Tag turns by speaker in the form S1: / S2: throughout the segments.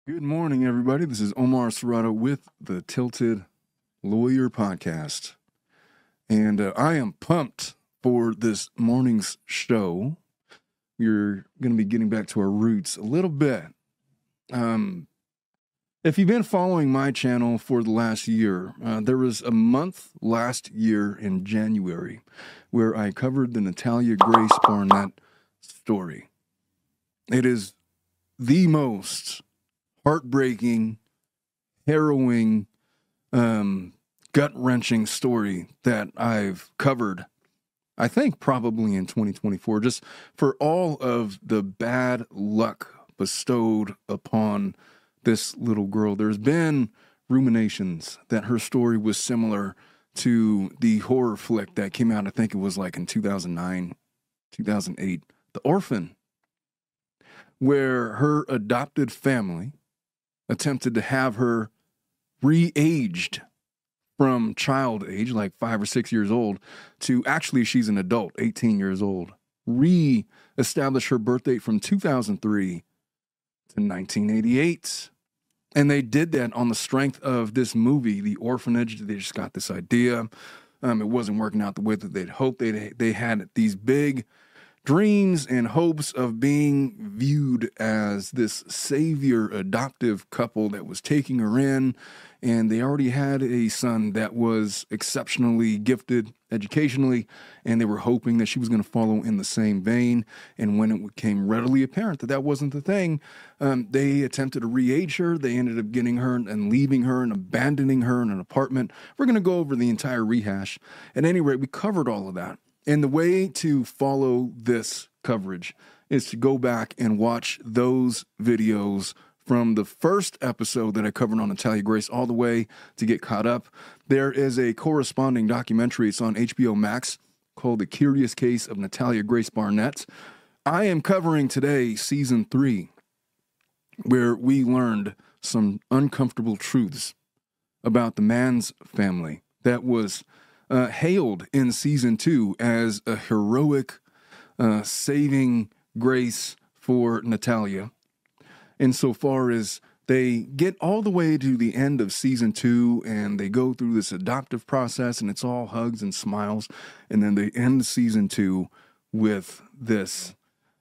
S1: Good morning, everybody. This is Omar Serrato with the Tilted Lawyer Podcast. And I am pumped for this morning's show. We're going to be getting back to our roots a little bit. If you've been following my channel for the last year, there was a month last year in January where I covered the Natalia Grace Barnett story. It is the most heartbreaking, harrowing, gut-wrenching story that I've covered, I think probably in 2024, just for all of the bad luck bestowed upon this little girl. There's been ruminations that her story was similar to the horror flick that came out, I think it was like in 2009, 2008, The Orphan, where her adopted family attempted to have her re-aged from child age, like 5 or 6 years old, to actually she's an adult, 18 years old. Re-establish her birth date from 2003 to 1988. And they did that on the strength of this movie, The Orphanage. They just got this idea. It wasn't working out the way that they'd hoped. They had these big dreams and hopes of being viewed as this savior adoptive couple that was taking her in, and they already had a son that was exceptionally gifted educationally, and they were hoping that she was going to follow in the same vein. And when it became readily apparent that that wasn't the thing, they attempted to re-age her. They ended up getting her and leaving her and abandoning her in an apartment. We're going to go over the entire rehash. At any rate, we covered all of that. And the way to follow this coverage is to go back and watch those videos from the first episode that I covered on Natalia Grace all the way to get caught up. There is a corresponding documentary. It's on HBO Max called The Curious Case of Natalia Grace Barnett. I am covering today season 3, where we learned some uncomfortable truths about the Manns family that was hailed in season 2 as a heroic saving grace for Natalia, insofar as they get all the way to the end of season 2 and they go through this adoptive process and it's all hugs and smiles, and then they end season 2 with this.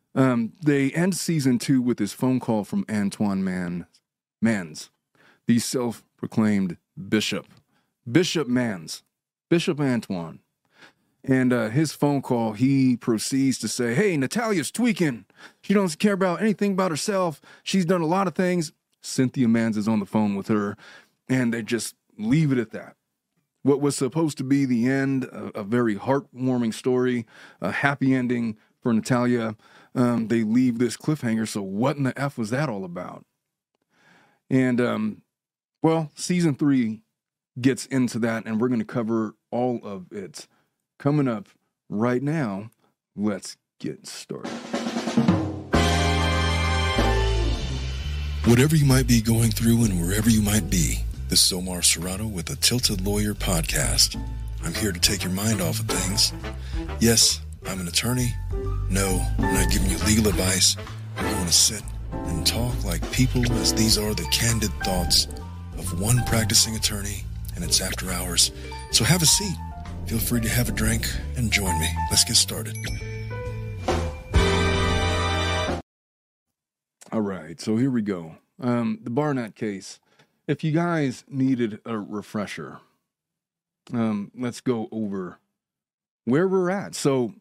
S1: They end season 2 with this phone call from Antoine Manns, the self-proclaimed Bishop Manns. Bishop Antoine. And his phone call, he proceeds to say, hey, Natalia's tweaking. She doesn't care about anything about herself. She's done a lot of things. Cynthia Manns is on the phone with her, and they just leave it at that. What was supposed to be the end, a very heartwarming story, a happy ending for Natalia, they leave this cliffhanger. So what in the F was that all about? And, well, season 3 gets into that, and we're going to cover all of it coming up right now. Let's get started.
S2: Whatever you might be going through and wherever you might be, this is Omar Serrato with the Tilted Lawyer Podcast. I'm here to take your mind off of things. Yes, I'm an attorney. No, I'm not giving you legal advice. We're going to sit and talk like people, as these are the candid thoughts of one practicing attorney, and it's after hours. So have a seat. Feel free to have a drink and join me. Let's get started.
S1: All right, so here we go. The Barnett case. If you guys needed a refresher, let's go over where we're at. So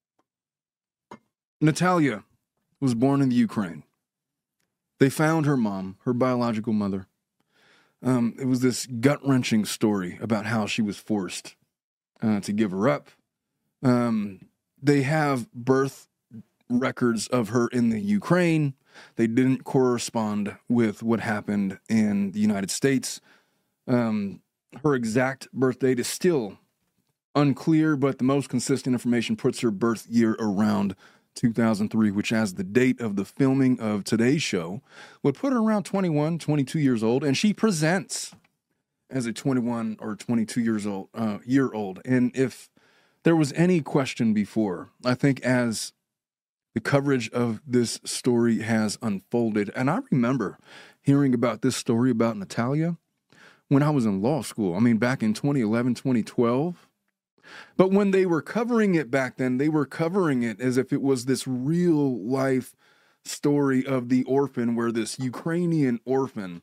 S1: Natalia was born in the Ukraine. They found her mom, her biological mother. It was this gut-wrenching story about how she was forced to give her up. They have birth records of her in the Ukraine. They didn't correspond with what happened in the United States. Her exact birth date is still unclear, but the most consistent information puts her birth year around 2003, which as the date of the filming of today's show would put her around 21, 22 years old, and she presents as a 21 or 22 year old. And if there was any question before, I think as the coverage of this story has unfolded, and I remember hearing about this story about Natalia when I was in law school. I mean, back in 2011, 2012. But when they were covering it back then, they were covering it as if it was this real life story of the orphan, where this Ukrainian orphan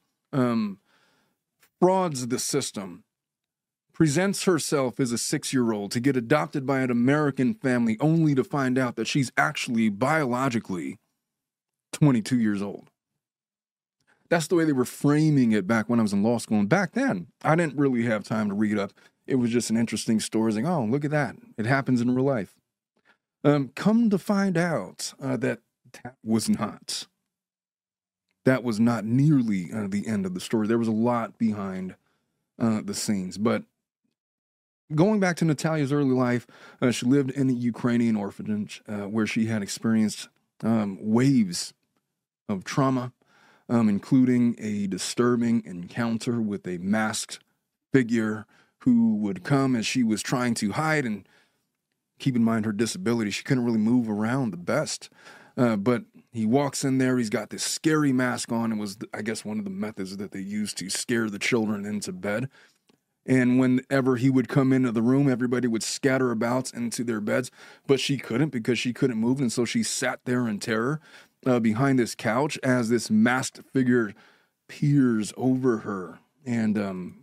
S1: frauds the system, presents herself as a 6-year-old to get adopted by an American family, only to find out that she's actually biologically 22 years old. That's the way they were framing it back when I was in law school. And back then, I didn't really have time to read up. It was just an interesting story. Like, oh, look at that. It happens in real life. Come to find out that was not. That was not nearly the end of the story. There was a lot behind the scenes. But going back to Natalia's early life, she lived in a Ukrainian orphanage where she had experienced waves of trauma, including a disturbing encounter with a masked figure who would come as she was trying to hide. And keep in mind her disability, she couldn't really move around the best. But he walks in there, he's got this scary mask on. It was, I guess, one of the methods that they used to scare the children into bed. And whenever he would come into the room, everybody would scatter about into their beds, but she couldn't because she couldn't move. And so she sat there in terror behind this couch as this masked figure peers over her and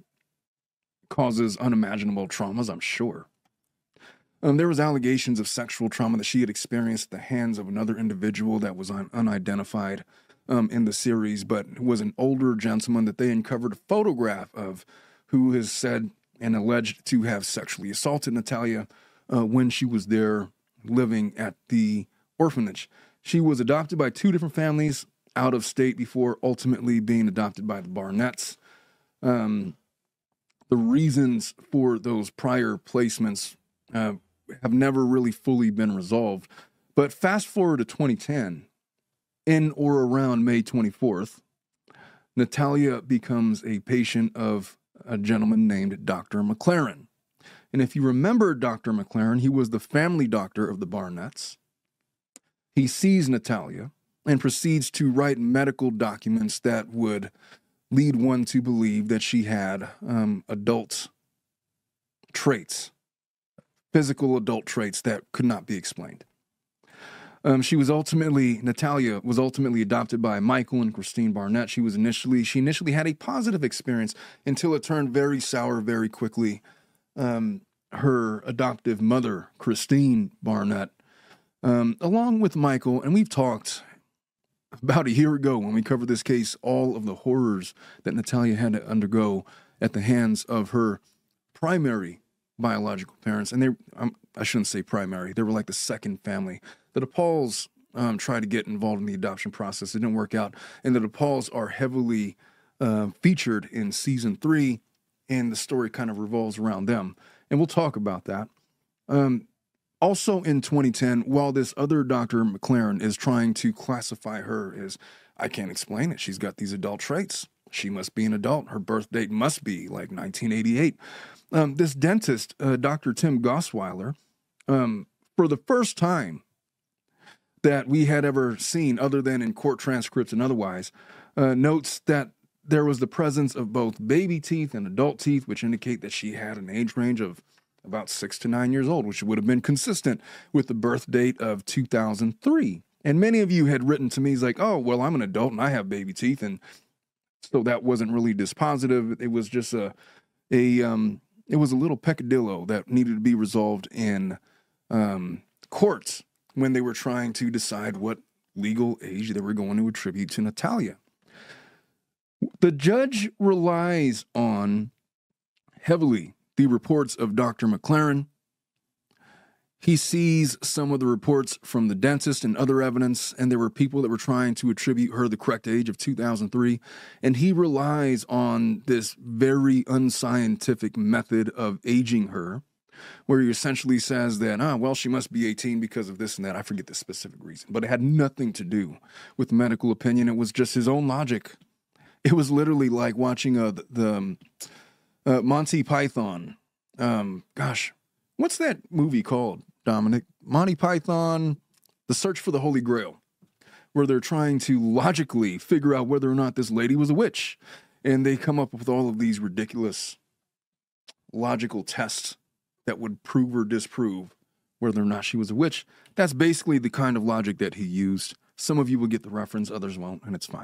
S1: causes unimaginable traumas, I'm sure. There was allegations of sexual trauma that she had experienced at the hands of another individual that was unidentified in the series, but it was an older gentleman that they uncovered a photograph of, who is said and alleged to have sexually assaulted Natalia when she was there living at the orphanage. She was adopted by 2 different families out of state before ultimately being adopted by the Barnetts. The reasons for those prior placements have never really fully been resolved. But fast forward to 2010, in or around May 24th, Natalia becomes a patient of a gentleman named Dr. McLaren. And if you remember Dr. McLaren, he was the family doctor of the Barnetts. He sees Natalia and proceeds to write medical documents that would lead one to believe that she had adult traits, physical adult traits that could not be explained. Natalia was ultimately adopted by Michael and Christine Barnett. She initially had a positive experience until it turned very sour very quickly. Her adoptive mother, Christine Barnett, along with Michael, and we've talked about a year ago when we covered this case, all of the horrors that Natalia had to undergo at the hands of her primary biological parents. And I shouldn't say primary, they were like the second family. The DePauls tried to get involved in the adoption process. It didn't work out. And the DePauls are heavily featured in season 3, and the story kind of revolves around them. And we'll talk about that. Also in 2010, while this other Dr. McLaren is trying to classify her as, I can't explain it, she's got these adult traits. She must be an adult. Her birth date must be like 1988. This dentist, Dr. Tim Gosweiler, for the first time that we had ever seen, other than in court transcripts and otherwise, notes that there was the presence of both baby teeth and adult teeth, which indicate that she had an age range of about 6 to 9 years old, which would have been consistent with the birth date of 2003. And many of you had written to me, like, oh, well, I'm an adult and I have baby teeth. And so that wasn't really dispositive. It was just it was a little peccadillo that needed to be resolved in courts when they were trying to decide what legal age they were going to attribute to Natalia. The judge relies on heavily the reports of Dr. McLaren. He sees some of the reports from the dentist and other evidence, and there were people that were trying to attribute her the correct age of 2003, and he relies on this very unscientific method of aging her, where he essentially says that, well, she must be 18 because of this and that. I forget the specific reason, but it had nothing to do with medical opinion. It was just his own logic. It was literally like watching the Monty Python. What's that movie called, Dominic? Monty Python, The Search for the Holy Grail, where they're trying to logically figure out whether or not this lady was a witch. And they come up with all of these ridiculous logical tests that would prove or disprove whether or not she was a witch. That's basically the kind of logic that he used. Some of you will get the reference, others won't, and it's fine.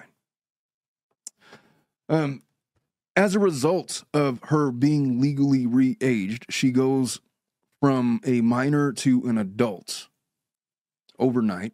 S1: As a result of her being legally re-aged, she goes from a minor to an adult overnight.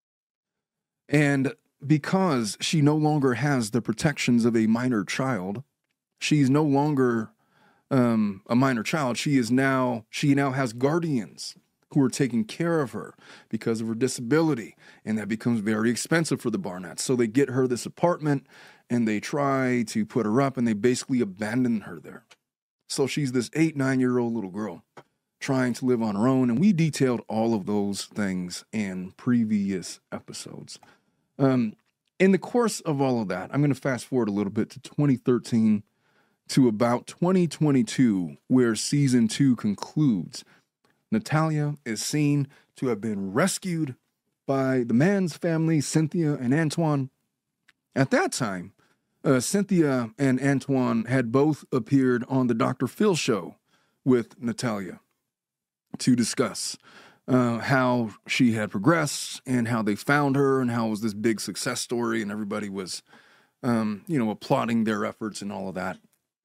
S1: And because she no longer has the protections of a minor child, she's no longer a minor child. She now has guardians who are taking care of her because of her disability, and that becomes very expensive for the Barnetts. So they get her this apartment, and they try to put her up, and they basically abandon her there. So she's this 8-9-year-old little girl trying to live on her own, and we detailed all of those things in previous episodes. In the course of all of that, I'm going to fast forward a little bit to 2013 to about 2022, where season 2 concludes. Natalia is seen to have been rescued by the man's family, Cynthia and Antoine. At that time, Cynthia and Antoine had both appeared on the Dr. Phil show with Natalia to discuss how she had progressed and how they found her and how it was this big success story, and everybody was, applauding their efforts and all of that.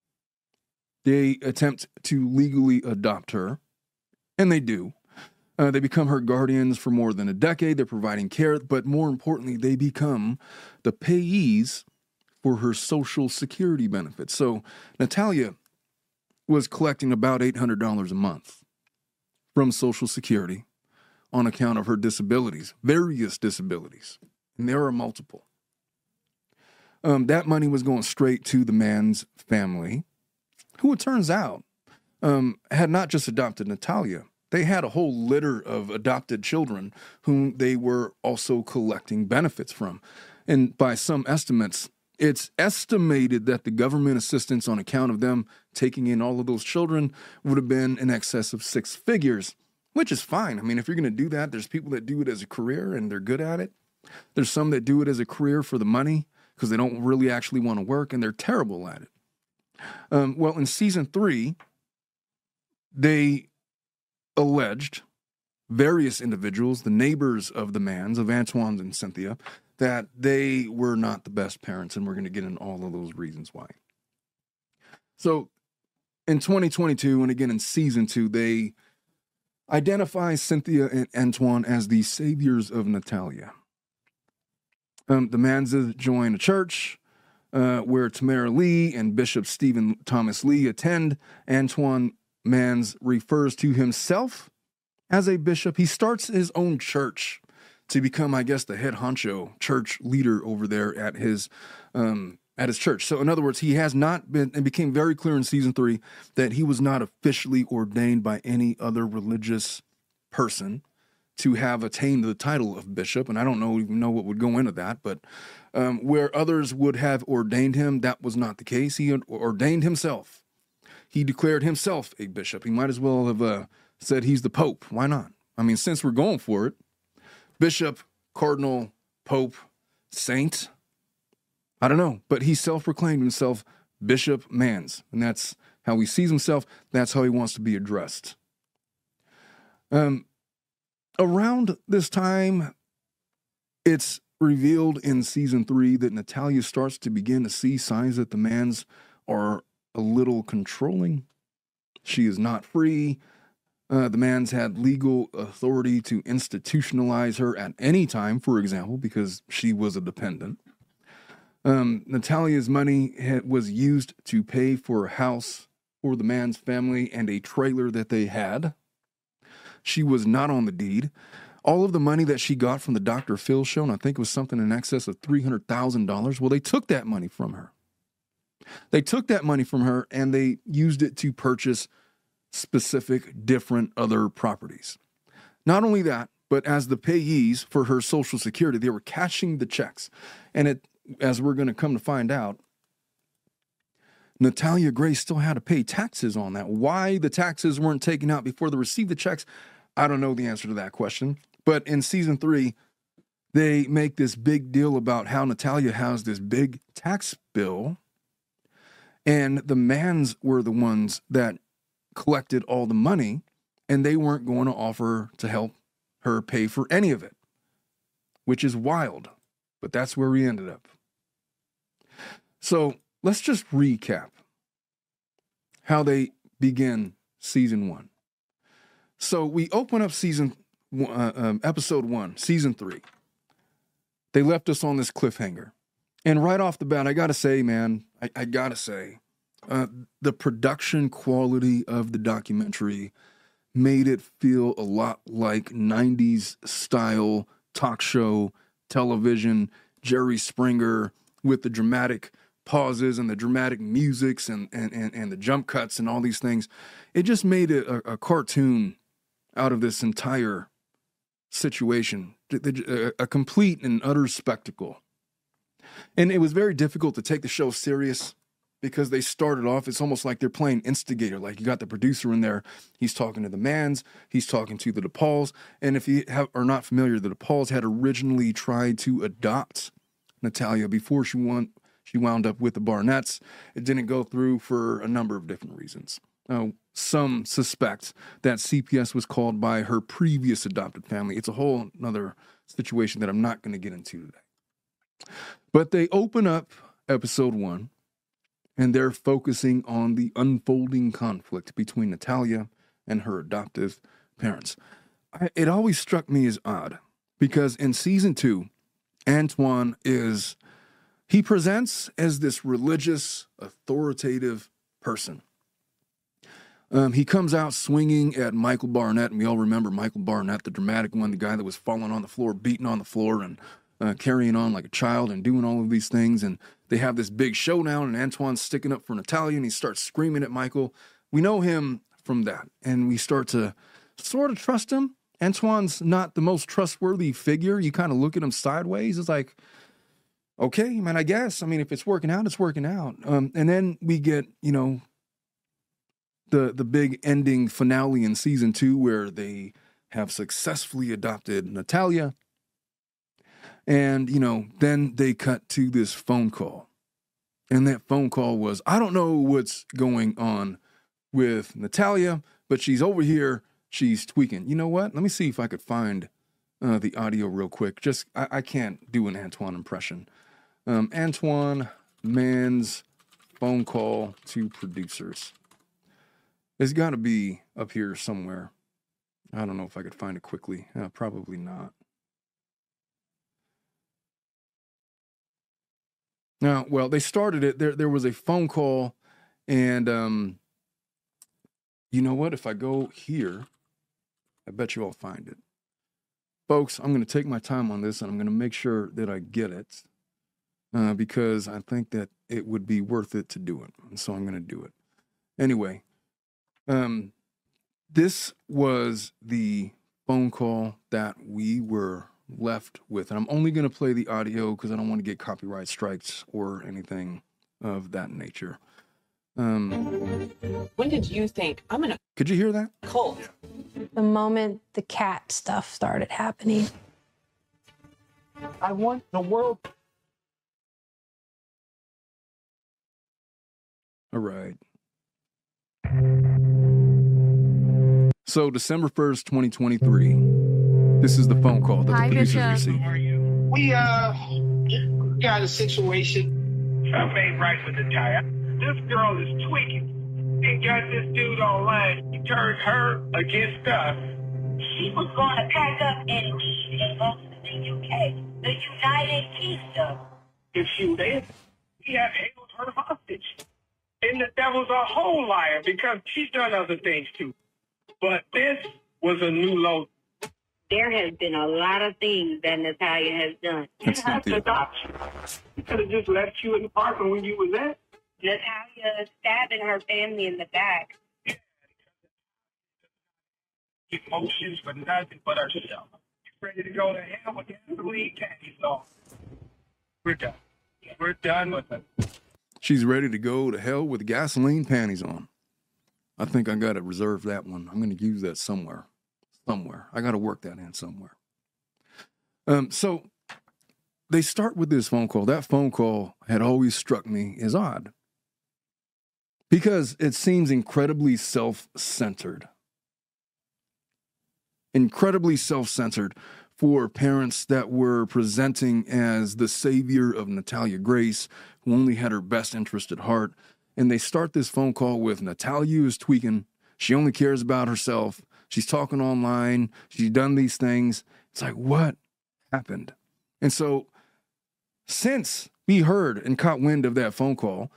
S1: They attempt to legally adopt her, and they do. They become her guardians for more than a decade. They're providing care, but more importantly, they become the payees for her Social Security benefits. So Natalia was collecting about $800 a month from Social Security on account of her disabilities, various disabilities, and there are multiple. That money was going straight to the man's family, who it turns out had not just adopted Natalia. They had a whole litter of adopted children whom they were also collecting benefits from. And by some estimates, it's estimated that the government assistance on account of them taking in all of those children would have been in excess of 6 figures, which is fine. I mean, if you're going to do that, there's people that do it as a career and they're good at it. There's some that do it as a career for the money because they don't really actually want to work and they're terrible at it. Well, in season 3, they alleged various individuals, the neighbors of the Manns, of Antoine and Cynthia, that they were not the best parents, and we're going to get into all of those reasons why. So in 2022, and again in season 2, they identify Cynthia and Antoine as the saviors of Natalia. The Manns join a church where Tamara Lee and Bishop Stephen Thomas Lee attend. Antoine Manns refers to himself as a bishop. He starts his own church to become, I guess, the head honcho church leader over there at his church. So in other words, he has not been, and became very clear in season 3, that he was not officially ordained by any other religious person to have attained the title of bishop. And I don't even know what would go into that, but where others would have ordained him, that was not the case. He ordained himself. He declared himself a bishop. He might as well have said he's the Pope. Why not? I mean, since we're going for it, bishop, cardinal, pope, saint, I don't know. But he self-proclaimed himself Bishop Manns, and that's how he sees himself. That's how he wants to be addressed. Around this time, it's revealed in season 3 that Natalia starts to begin to see signs that the Manns are a little controlling. She is not free. The Manns had legal authority to institutionalize her at any time, for example, because she was a dependent. Natalia's money was used to pay for a house for the Manns family and a trailer that they had. She was not on the deed. All of the money that she got from the Dr. Phil show, and I think it was something in excess of $300,000, well, they took that money from her. They took that money from her and they used it to purchase specific different other properties. Not only that, but as the payees for her Social Security, they were cashing the checks. And it, as we're going to come to find out, Natalia Gray still had to pay taxes on that. Why the taxes weren't taken out before they received the checks, I don't know the answer to that question. But in season 3, They make this big deal about how Natalya has this big tax bill, and the Manns were the ones that collected all the money, and they weren't going to offer to help her pay for any of it, which is wild, but that's where we ended up. So let's just recap how they begin season 1. So we open up episode 1, season 3. They left us on this cliffhanger. And right off the bat, I got to say, man, I got to say, the production quality of the documentary made it feel a lot like 90s style talk show television, Jerry Springer with the dramatic pauses and the dramatic musics and the jump cuts and all these things. It just made it a cartoon out of this entire situation, a complete and utter spectacle. And it was very difficult to take the show serious because they started off, it's almost like they're playing instigator. Like you got the producer in there, he's talking to the Manns, he's talking to the DePauls. And if you are not familiar, the DePauls had originally tried to adopt Natalya before she wound up with the Barnetts. It didn't go through for a number of different reasons. Some suspect that CPS was called by her previous adopted family. It's a whole other situation that I'm not going to get into today. But they open up episode 1, and they're focusing on the unfolding conflict between Natalya and her adoptive parents. It always struck me as odd, because in season 2, Antoine he presents as this religious, authoritative person. He comes out swinging at Michael Barnett, and we all remember Michael Barnett, the dramatic one, the guy that was falling on the floor, beating on the floor, and carrying on like a child and doing all of these things. And they have this big showdown, and Antoine's sticking up for Natalya, and he starts screaming at Michael. We know him from that, and we start to sort of trust him. Antoine's not the most trustworthy figure. You kind of look at him sideways. It's like, okay, man, I guess. I mean, if it's working out, it's working out. And then we get, the big ending finale in season 2 where they have successfully adopted Natalya. And, then they cut to this phone call. And that phone call was, I don't know what's going on with Natalya, but she's over here. She's tweaking. You know what? Let me see if I could find the audio real quick. I can't do an Antoine impression. Antoine Mann's phone call to producers. It's got to be up here somewhere. I don't know if I could find it quickly. Probably not. Now, well, they started it. There was a phone call, and you know what? If I go here, I bet you I'll find it. Folks, I'm going to take my time on this, and I'm going to make sure that I get it, because I think that it would be worth it to do it, and so I'm going to do it. Anyway, this was the phone call that we were left with. And I'm only going to play the audio because I don't want to get copyright strikes or anything of that nature.
S3: When did you think I'm in a
S1: Could you hear that?
S3: cult?
S4: The moment the cat stuff started happening.
S3: I want the world.
S1: All right. So December 1st, 2023. This is the phone call that the producers received.
S5: We got a situation.
S6: I made right with the tire. This girl is tweaking. He got this dude online. He turned her against us.
S7: She was going to pack up and leave and go to the UK, the United Kingdom.
S6: If she was there, he had held her hostage. And the devil's a whole liar because she's done other things too. But this was a new low.
S7: There has been a lot of things that Natalya has done.
S1: That's not the
S6: adoption. She could have just left you in the apartment when you was there.
S7: Natalya stabbing her family in the back.
S6: Emotions for nothing but herself. She's ready to go to hell with gasoline panties on. We're done. We're done with it.
S1: She's ready to go to hell with gasoline panties on. I think I got to reserve that one. I'm going to use that somewhere. I got to work that in somewhere. So they start with this phone call. That phone call had always struck me as odd because it seems incredibly self-centered. Incredibly self-centered for parents that were presenting as the savior of Natalia Grace, who only had her best interest at heart. And they start this phone call with Natalia is tweaking. She only cares about herself. She's talking online. She's done these things. It's like, what happened? And so since we heard and caught wind of that phone call,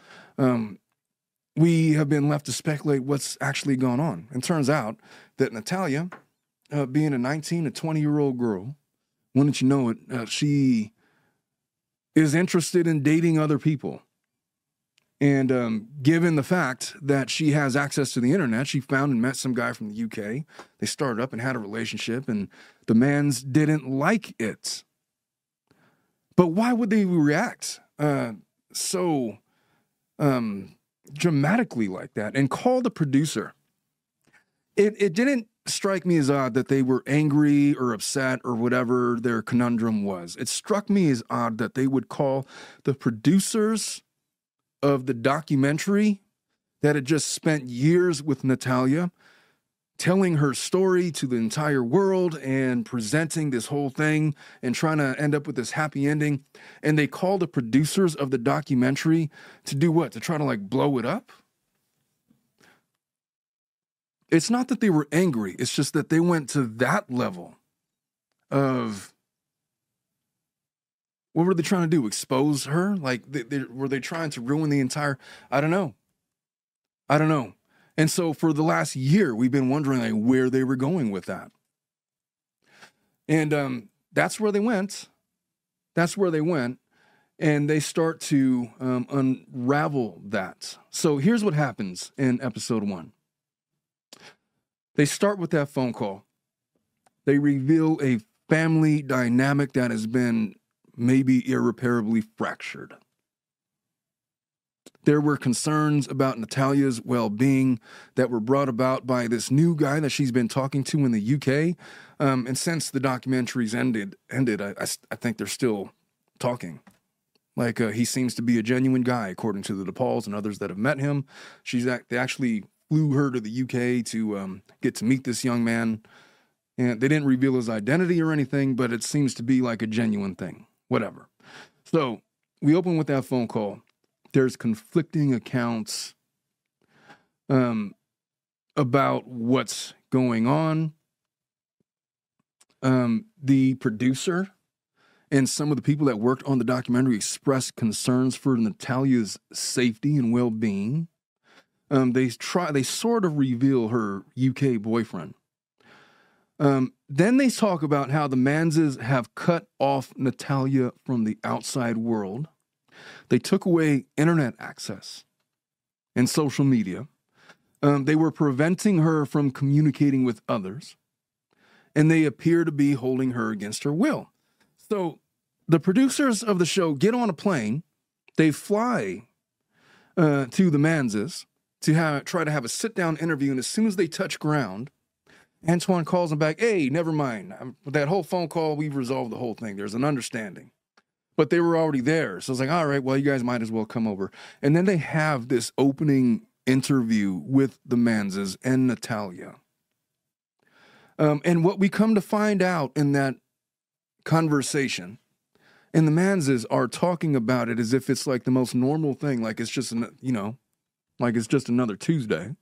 S1: we have been left to speculate what's actually gone on. And turns out that Natalia, being a 19 to 20-year-old girl, wouldn't you know it, she is interested in dating other people. And given the fact that she has access to the internet, she found and met some guy from the UK. They started up and had a relationship, and the mans didn't like it. But why would they react so dramatically like that and call the producer? It didn't strike me as odd that they were angry or upset or whatever their conundrum was. It struck me as odd that they would call the producers of the documentary that had just spent years with Natalia, telling her story to the entire world and presenting this whole thing and trying to end up with this happy ending. And they call the producers of the documentary to do what? To try to like blow it up? It's not that they were angry. It's just that they went to that level of, what were they trying to do? Expose her? Like, were they trying to ruin the entire, I don't know. And so for the last year, we've been wondering like where they were going with that. And that's where they went. And they start to unravel that. So here's what happens in episode 1. They start with that phone call. They reveal a family dynamic that has been maybe irreparably fractured. There were concerns about Natalia's well-being that were brought about by this new guy that she's been talking to in the UK. And since the documentary's ended, I think they're still talking. Like, he seems to be a genuine guy, according to the DePauls and others that have met him. They actually flew her to the UK to get to meet this young man. And they didn't reveal his identity or anything, but it seems to be like a genuine thing. Whatever. So we open with that phone call. There's conflicting accounts about what's going on. The producer and some of the people that worked on the documentary expressed concerns for Natalia's safety and well-being. They sort of reveal her UK boyfriend. Then they talk about how the Manses have cut off Natalia from the outside world. They took away internet access and social media. They were preventing her from communicating with others. And they appear to be holding her against her will. So the producers of the show get on a plane. They fly to the Manses to try to have a sit-down interview. And as soon as they touch ground, Antoine calls them back. Hey, never mind. That whole phone call, we've resolved the whole thing. There's an understanding. But they were already there. So it's like, all right, well, you guys might as well come over. And then they have this opening interview with the Manses and Natalia. And what we come to find out in that conversation, and the Manses are talking about it as if it's like the most normal thing, like it's just, like it's just another Tuesday.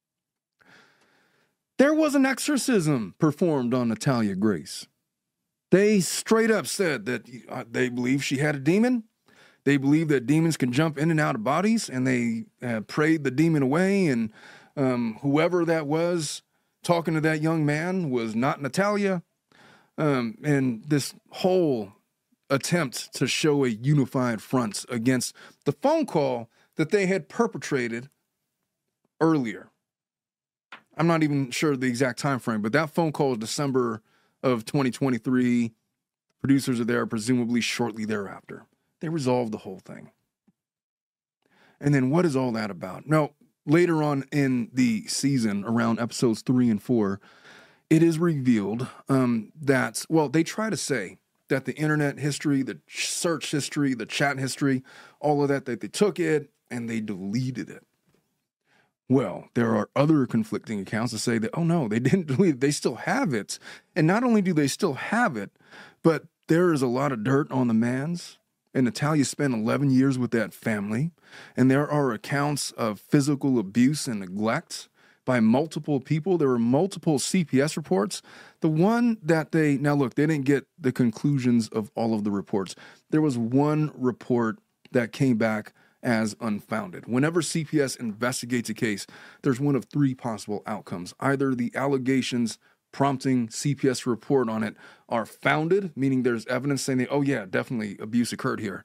S1: There was an exorcism performed on Natalia Grace. They straight up said that they believe she had a demon. They believe that demons can jump in and out of bodies, and they prayed the demon away. And whoever that was talking to that young man was not Natalia. And this whole attempt to show a unified front against the phone call that they had perpetrated earlier. I'm not even sure the exact time frame, but that phone call was December of 2023. Producers are there presumably shortly thereafter. They resolved the whole thing. And then what is all that about? Now, later on in the season, around episodes 3 and 4, it is revealed that, well, they try to say that the internet history, the search history, the chat history, all of that they took it and they deleted it. Well, there are other conflicting accounts that say that, oh no, they didn't delete it. They still have it. And not only do they still have it, but there is a lot of dirt on the Manns. And Natalia spent 11 years with that family. And there are accounts of physical abuse and neglect by multiple people. There were multiple CPS reports. The one that now look, they didn't get the conclusions of all of the reports. There was one report that came back as unfounded. Whenever CPS investigates a case, there's one of three possible outcomes. Either the allegations prompting CPS to report on it are founded, meaning there's evidence saying that, oh yeah, definitely abuse occurred here.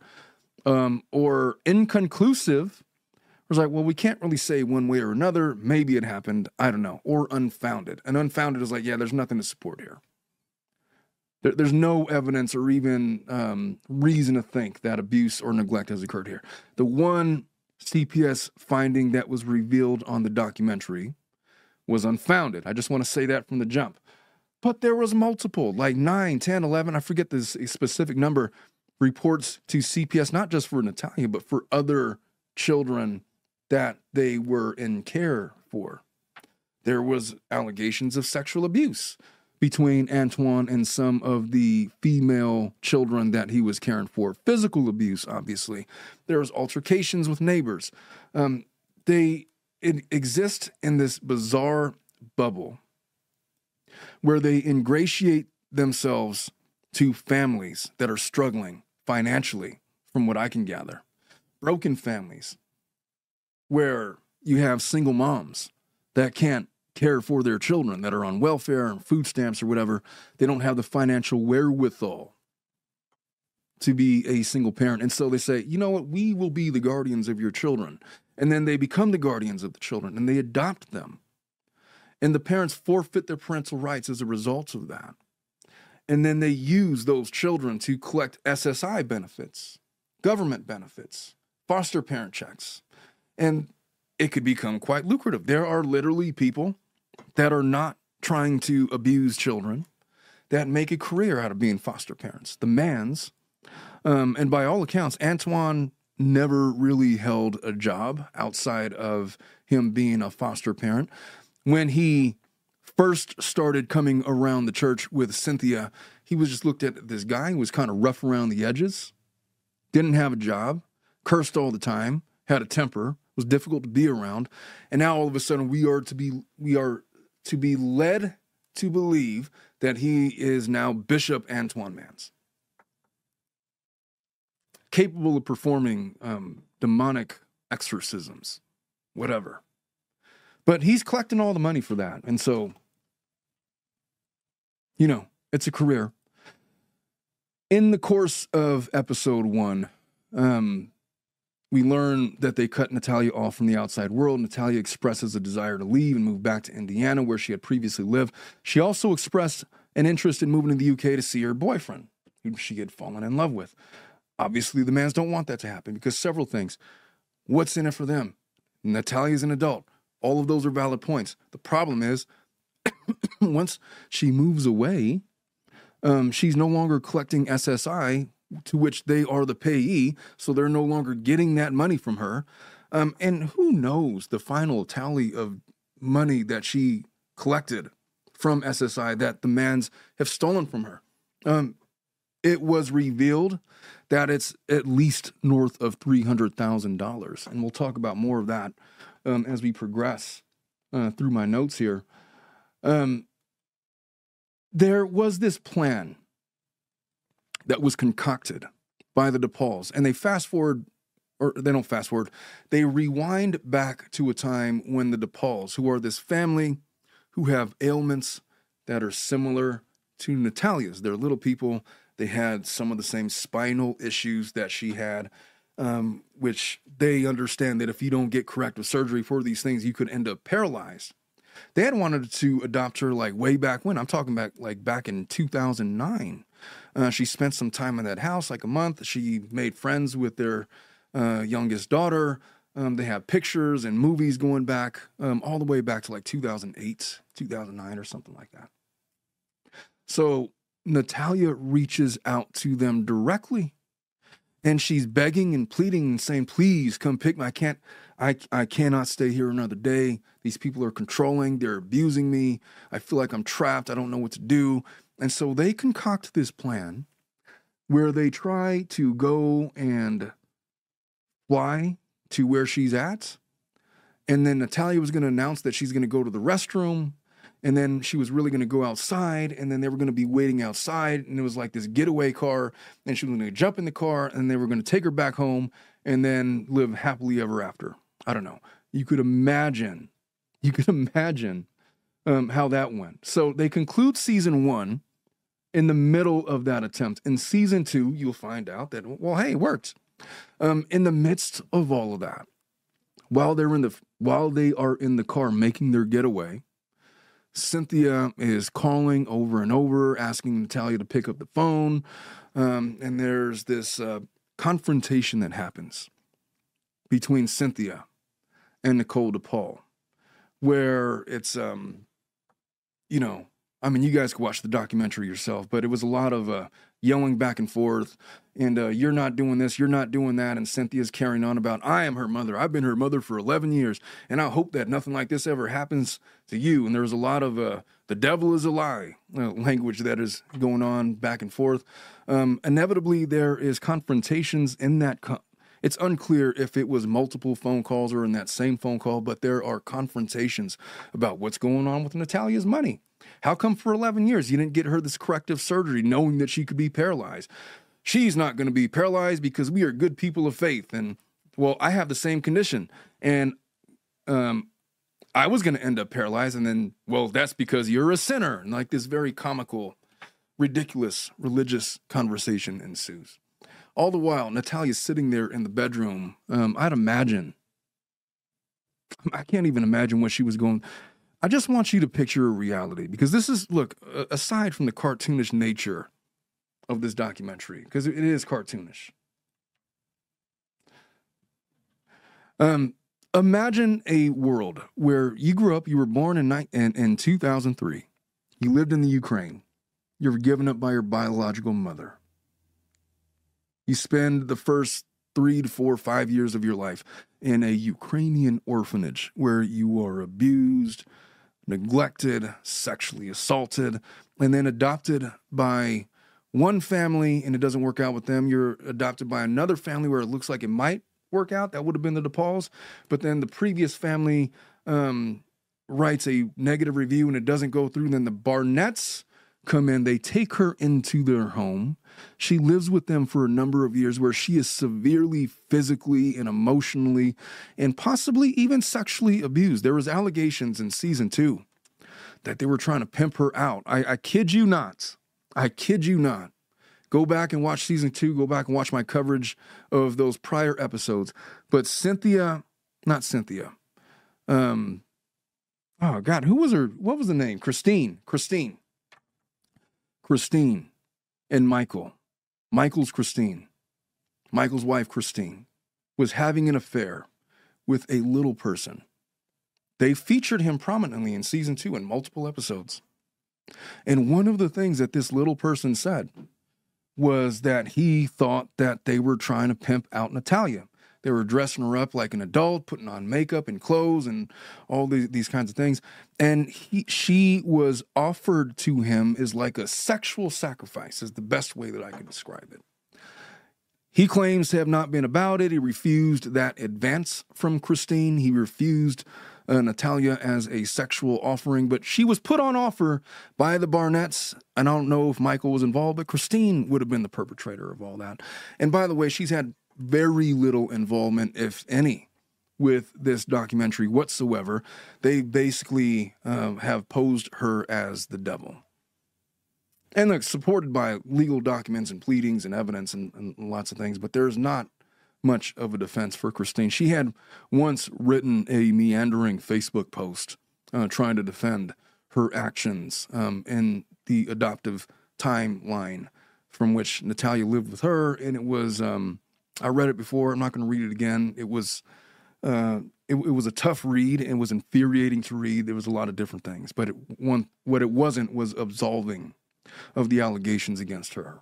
S1: Or inconclusive, it's like, well, we can't really say one way or another. Maybe it happened. I don't know. Or unfounded. And unfounded is like, yeah, there's nothing to support here. There's no evidence or even reason to think that abuse or neglect has occurred here. The one CPS finding that was revealed on the documentary was unfounded. I just want to say that from the jump. But there was multiple, like 9, 10, 11, I forget the specific number, reports to CPS, not just for Natalia, but for other children that they were in care for. There was allegations of sexual abuse between Antoine and some of the female children that he was caring for. Physical abuse, obviously. There was altercations with neighbors. They exist in this bizarre bubble where they ingratiate themselves to families that are struggling financially, from what I can gather. Broken families where you have single moms that can't care for their children, that are on welfare and food stamps or whatever. They don't have the financial wherewithal to be a single parent. And so they say, you know what, we will be the guardians of your children. And then they become the guardians of the children and they adopt them. And the parents forfeit their parental rights as a result of that. And then they use those children to collect SSI benefits, government benefits, foster parent checks. And it could become quite lucrative. There are literally people that are not trying to abuse children that make a career out of being foster parents. The Manns, and by all accounts, Antoine never really held a job outside of him being a foster parent. When he first started coming around the church with Cynthia, he was just looked at this guy who was kind of rough around the edges, didn't have a job, cursed all the time, had a temper, was difficult to be around. And now all of a sudden we are to be led to believe that he is now Bishop Antoine Manns, capable of performing demonic exorcisms, whatever. But he's collecting all the money for that. And so, you know, it's a career. In the course of episode 1, we learn that they cut Natalia off from the outside world. Natalia expresses a desire to leave and move back to Indiana, where she had previously lived. She also expressed an interest in moving to the UK to see her boyfriend, who she had fallen in love with. Obviously, the Manns don't want that to happen because several things. What's in it for them? Natalia's an adult. All of those are valid points. The problem is, once she moves away, she's no longer collecting SSI, to which they are the payee, so they're no longer getting that money from her. And who knows the final tally of money that she collected from SSI that the Manns have stolen from her. It was revealed that it's at least north of $300,000. And we'll talk about more of that as we progress through my notes here. There was this plan that was concocted by the DePauls, and they they rewind back to a time when the DePauls, who are this family who have ailments that are similar to Natalia's. They're little people. They had some of the same spinal issues that she had, which they understand that if you don't get corrective surgery for these things, you could end up paralyzed. They had wanted to adopt her like way back when. I'm talking back in 2009. She spent some time in that house, like a month. She made friends with their youngest daughter. They have pictures and movies going back all the way back to like 2008, 2009 or something like that. So Natalia reaches out to them directly. And she's begging and pleading and saying, please come pick me. I cannot stay here another day. These people are controlling. They're abusing me. I feel like I'm trapped. I don't know what to do. And so they concoct this plan where they try to go and fly to where she's at. And then Natalia was going to announce that she's going to go to the restroom. And then she was really going to go outside, and then they were going to be waiting outside, and it was like this getaway car, and she was going to jump in the car, and they were going to take her back home and then live happily ever after. I don't know. You could imagine how that went. So they conclude season 1 in the middle of that attempt. In season 2, you'll find out that, well, hey, it worked. In the midst of all of that, while they are in the car making their getaway, Cynthia is calling over and over, asking Natalia to pick up the phone. And there's this confrontation that happens between Cynthia and Nicole DePaul, where it's, you guys can watch the documentary yourself, but it was a lot of yelling back and forth, and you're not doing this, you're not doing that, and Cynthia's carrying on about, I am her mother, I've been her mother for 11 years, and I hope that nothing like this ever happens to you. And there's a lot of the devil is a lie language that is going on back and forth. Inevitably, there is confrontations in that. It's unclear if it was multiple phone calls or in that same phone call, but there are confrontations about what's going on with Natalia's money. How come for 11 years you didn't get her this corrective surgery knowing that she could be paralyzed? She's not going to be paralyzed because we are good people of faith. And, well, I have the same condition. And I was going to end up paralyzed. And then, well, that's because you're a sinner. And like this very comical, ridiculous religious conversation ensues. All the while, Natalia's sitting there in the bedroom. I can't even imagine what she was going. I just want you to picture a reality, because this is, look, aside from the cartoonish nature of this documentary, because it is cartoonish. Imagine a world where you grew up, you were born in 2003. You lived in the Ukraine. You were given up by your biological mother. You spend the first 3 to 4, 5 years of your life in a Ukrainian orphanage where you are abused, neglected, sexually assaulted, and then adopted by one family and it doesn't work out with them. You're adopted by another family where it looks like it might work out. That would have been the DePauls. But then the previous family writes a negative review and it doesn't go through. And then the Barnetts come in. They take her into their home. She lives with them for a number of years where she is severely physically and emotionally and possibly even sexually abused. There was allegations in season 2 that they were trying to pimp her out. I kid you not. I kid you not. Go back and watch season 2. Go back and watch my coverage of those prior episodes. But not Cynthia. Oh God, who was her? What was the name? Christine and Michael's Christine, Michael's wife, Christine, was having an affair with a little person. They featured him prominently in season 2 in multiple episodes. And one of the things that this little person said was that he thought that they were trying to pimp out Natalia. They were dressing her up like an adult, putting on makeup and clothes and all these kinds of things. And she was offered to him as like a sexual sacrifice, is the best way that I can describe it. He claims to have not been about it. He refused that advance from Christine. He refused Natalia as a sexual offering, but she was put on offer by the Barnetts. And I don't know if Michael was involved, but Christine would have been the perpetrator of all that. And by the way, she's had very little involvement, if any, with this documentary whatsoever. They basically have posed her as the devil. And look, supported by legal documents and pleadings and evidence and lots of things, but there's not much of a defense for Christine. She had once written a meandering Facebook post trying to defend her actions in the adoptive timeline from which Natalia lived with her, and it was... I read it before. I'm not going to read it again. It was a tough read. It was infuriating to read. There was a lot of different things, but what it wasn't was absolving. of the allegations against her.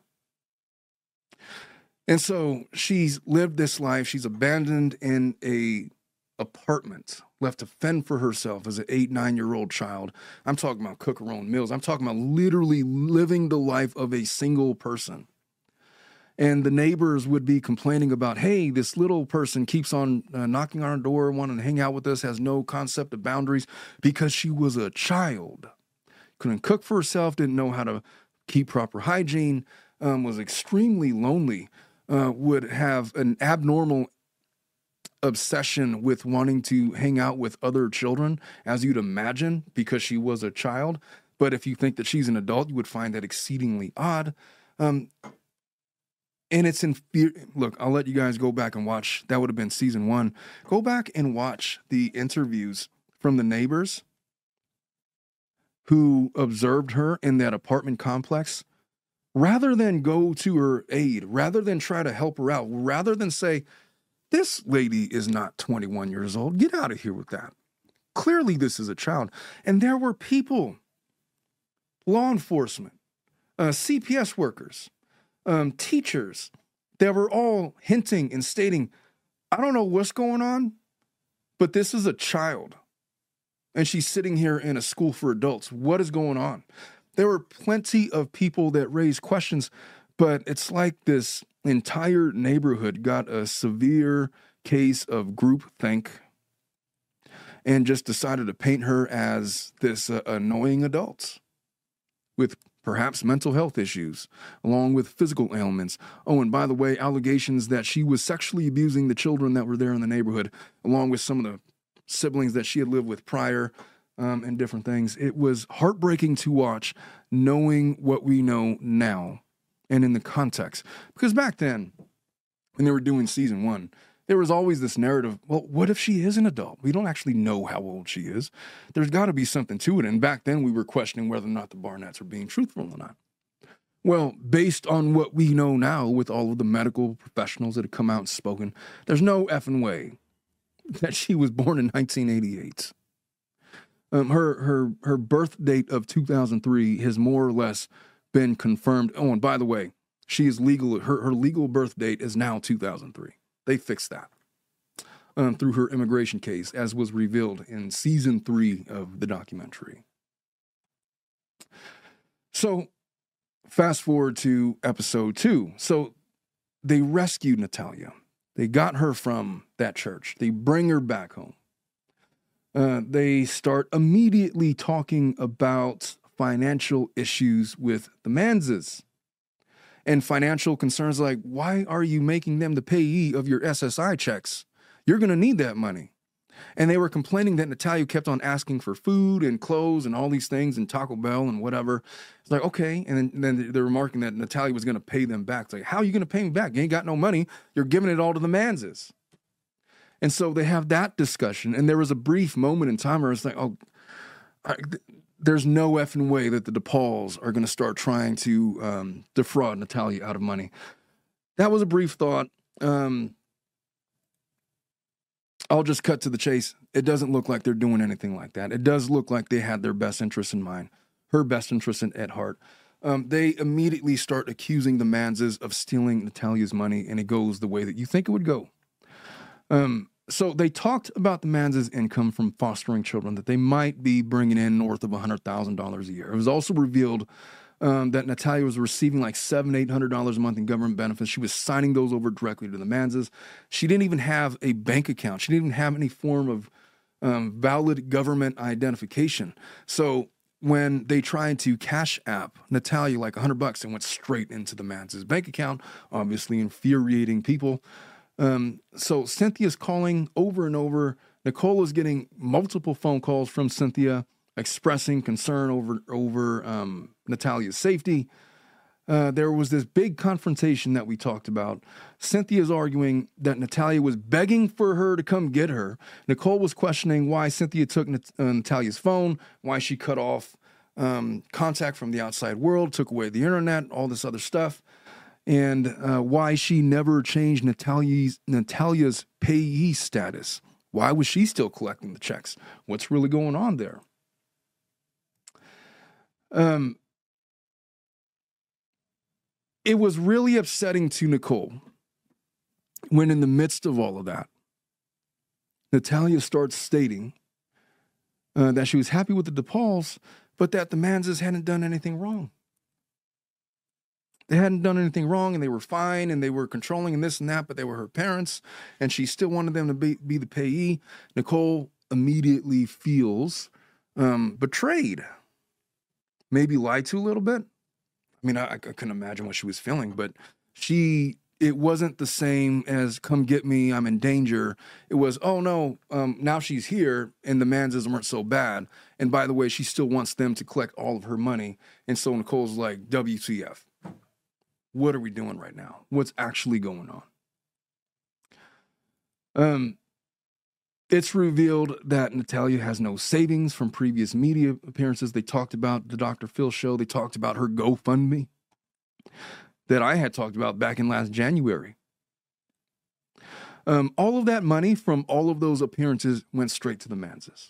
S1: And so she's lived this life. She's abandoned in a apartment, left to fend for herself as an 8-9-year-old child. I'm talking about cook her own meals. I'm talking about literally living the life of a single person. And the neighbors would be complaining about, hey, this little person keeps on knocking on our door, wanting to hang out with us, has no concept of boundaries, because she was a child. Couldn't cook for herself, didn't know how to keep proper hygiene, was extremely lonely, would have an abnormal obsession with wanting to hang out with other children, as you'd imagine, because she was a child. But if you think that she's an adult, you would find that exceedingly odd. And it's look, I'll let you guys go back and watch. That would have been season 1. Go back and watch the interviews from the neighbors who observed her in that apartment complex. Rather than go to her aid, rather than try to help her out, rather than say, this lady is not 21 years old. Get out of here with that. Clearly, this is a child. And there were people, law enforcement, CPS workers, teachers, that were all hinting and stating, I don't know what's going on, but this is a child. And she's sitting here in a school for adults. What is going on? There were plenty of people that raised questions, but it's like this entire neighborhood got a severe case of groupthink and just decided to paint her as this annoying adult with perhaps mental health issues, along with physical ailments. Oh, and by the way, allegations that she was sexually abusing the children that were there in the neighborhood, along with some of the siblings that she had lived with prior, and different things. It was heartbreaking to watch, knowing what we know now and in the context. Because back then, when they were doing season 1, there was always this narrative, well, what if she is an adult? We don't actually know how old she is. There's got to be something to it. And back then, we were questioning whether or not the Barnetts were being truthful or not. Well, based on what we know now with all of the medical professionals that have come out and spoken, there's no effing way that she was born in 1988. Her birth date of 2003 has more or less been confirmed. Oh, and by the way, she is legal. Her legal birth date is now 2003. They fixed that through her immigration case, as was revealed in season 3 of the documentary. So fast forward to episode 2. So they rescued Natalia. They got her from that church. They bring her back home. They start immediately talking about financial issues with the Manses and financial concerns like, why are you making them the payee of your SSI checks? You're going to need that money. And they were complaining that Natalia kept on asking for food and clothes and all these things and Taco Bell and whatever. It's like, okay. And then they're remarking that Natalia was going to pay them back. It's like, how are you going to pay me back? You ain't got no money. You're giving it all to the Manses. And so they have that discussion. And there was a brief moment in time where it's like, there's no effing way that the DePauls are going to start trying to defraud Natalia out of money. That was a brief thought. I'll just cut to the chase. It doesn't look like they're doing anything like that. It does look like they had their best interests in mind, her best interest at heart. They immediately start accusing the Manses of stealing Natalia's money, and it goes the way that you think it would go. So they talked about the Manses' income from fostering children, that they might be bringing in north of $100,000 a year. It was also revealed that Natalia was receiving like $700, $800 a month in government benefits. She was signing those over directly to the Manses. She didn't even have a bank account. She didn't even have any form of valid government identification. So when they tried to cash app Natalia like $100, it went straight into the Manses' bank account, obviously infuriating people. So Cynthia's calling over and over. Nicole is getting multiple phone calls from Cynthia expressing concern over Natalia's safety. There was this big confrontation that we talked about. Cynthia's arguing that Natalia was begging for her to come get her. Nicole was questioning why Cynthia took Natalia's phone, why she cut off contact from the outside world, took away the internet, all this other stuff. And why she never changed Natalia's payee status. Why was she still collecting the checks? What's really going on there? it was really upsetting to Nicole when in the midst of all of that, Natalia starts stating that she was happy with the DePauls, but that the Manzes hadn't done anything wrong. They hadn't done anything wrong, and they were fine, and they were controlling and this and that, but they were her parents, and she still wanted them to be the payee. Nicole immediately feels betrayed, maybe lied to a little bit. I mean, I couldn't imagine what she was feeling, but it wasn't the same as come get me, I'm in danger. It was, oh no, now she's here and the Manzes weren't so bad. And by the way, she still wants them to collect all of her money. And so Nicole's like, WTF. What are we doing right now? What's actually going on? It's revealed that Natalia has no savings from previous media appearances. They talked about the Dr. Phil show. They talked about her GoFundMe that I had talked about back in last January. All of that money from all of those appearances went straight to the Manzes.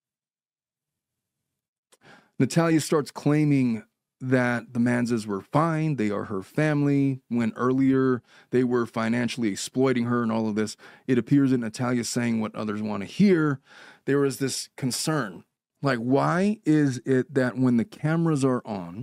S1: Natalia starts claiming that the Manzes were fine, they are her family, when earlier they were financially exploiting her and all of this. It appears that Natalia saying what others want to hear. There was this concern. Like, why is it that when the cameras are on,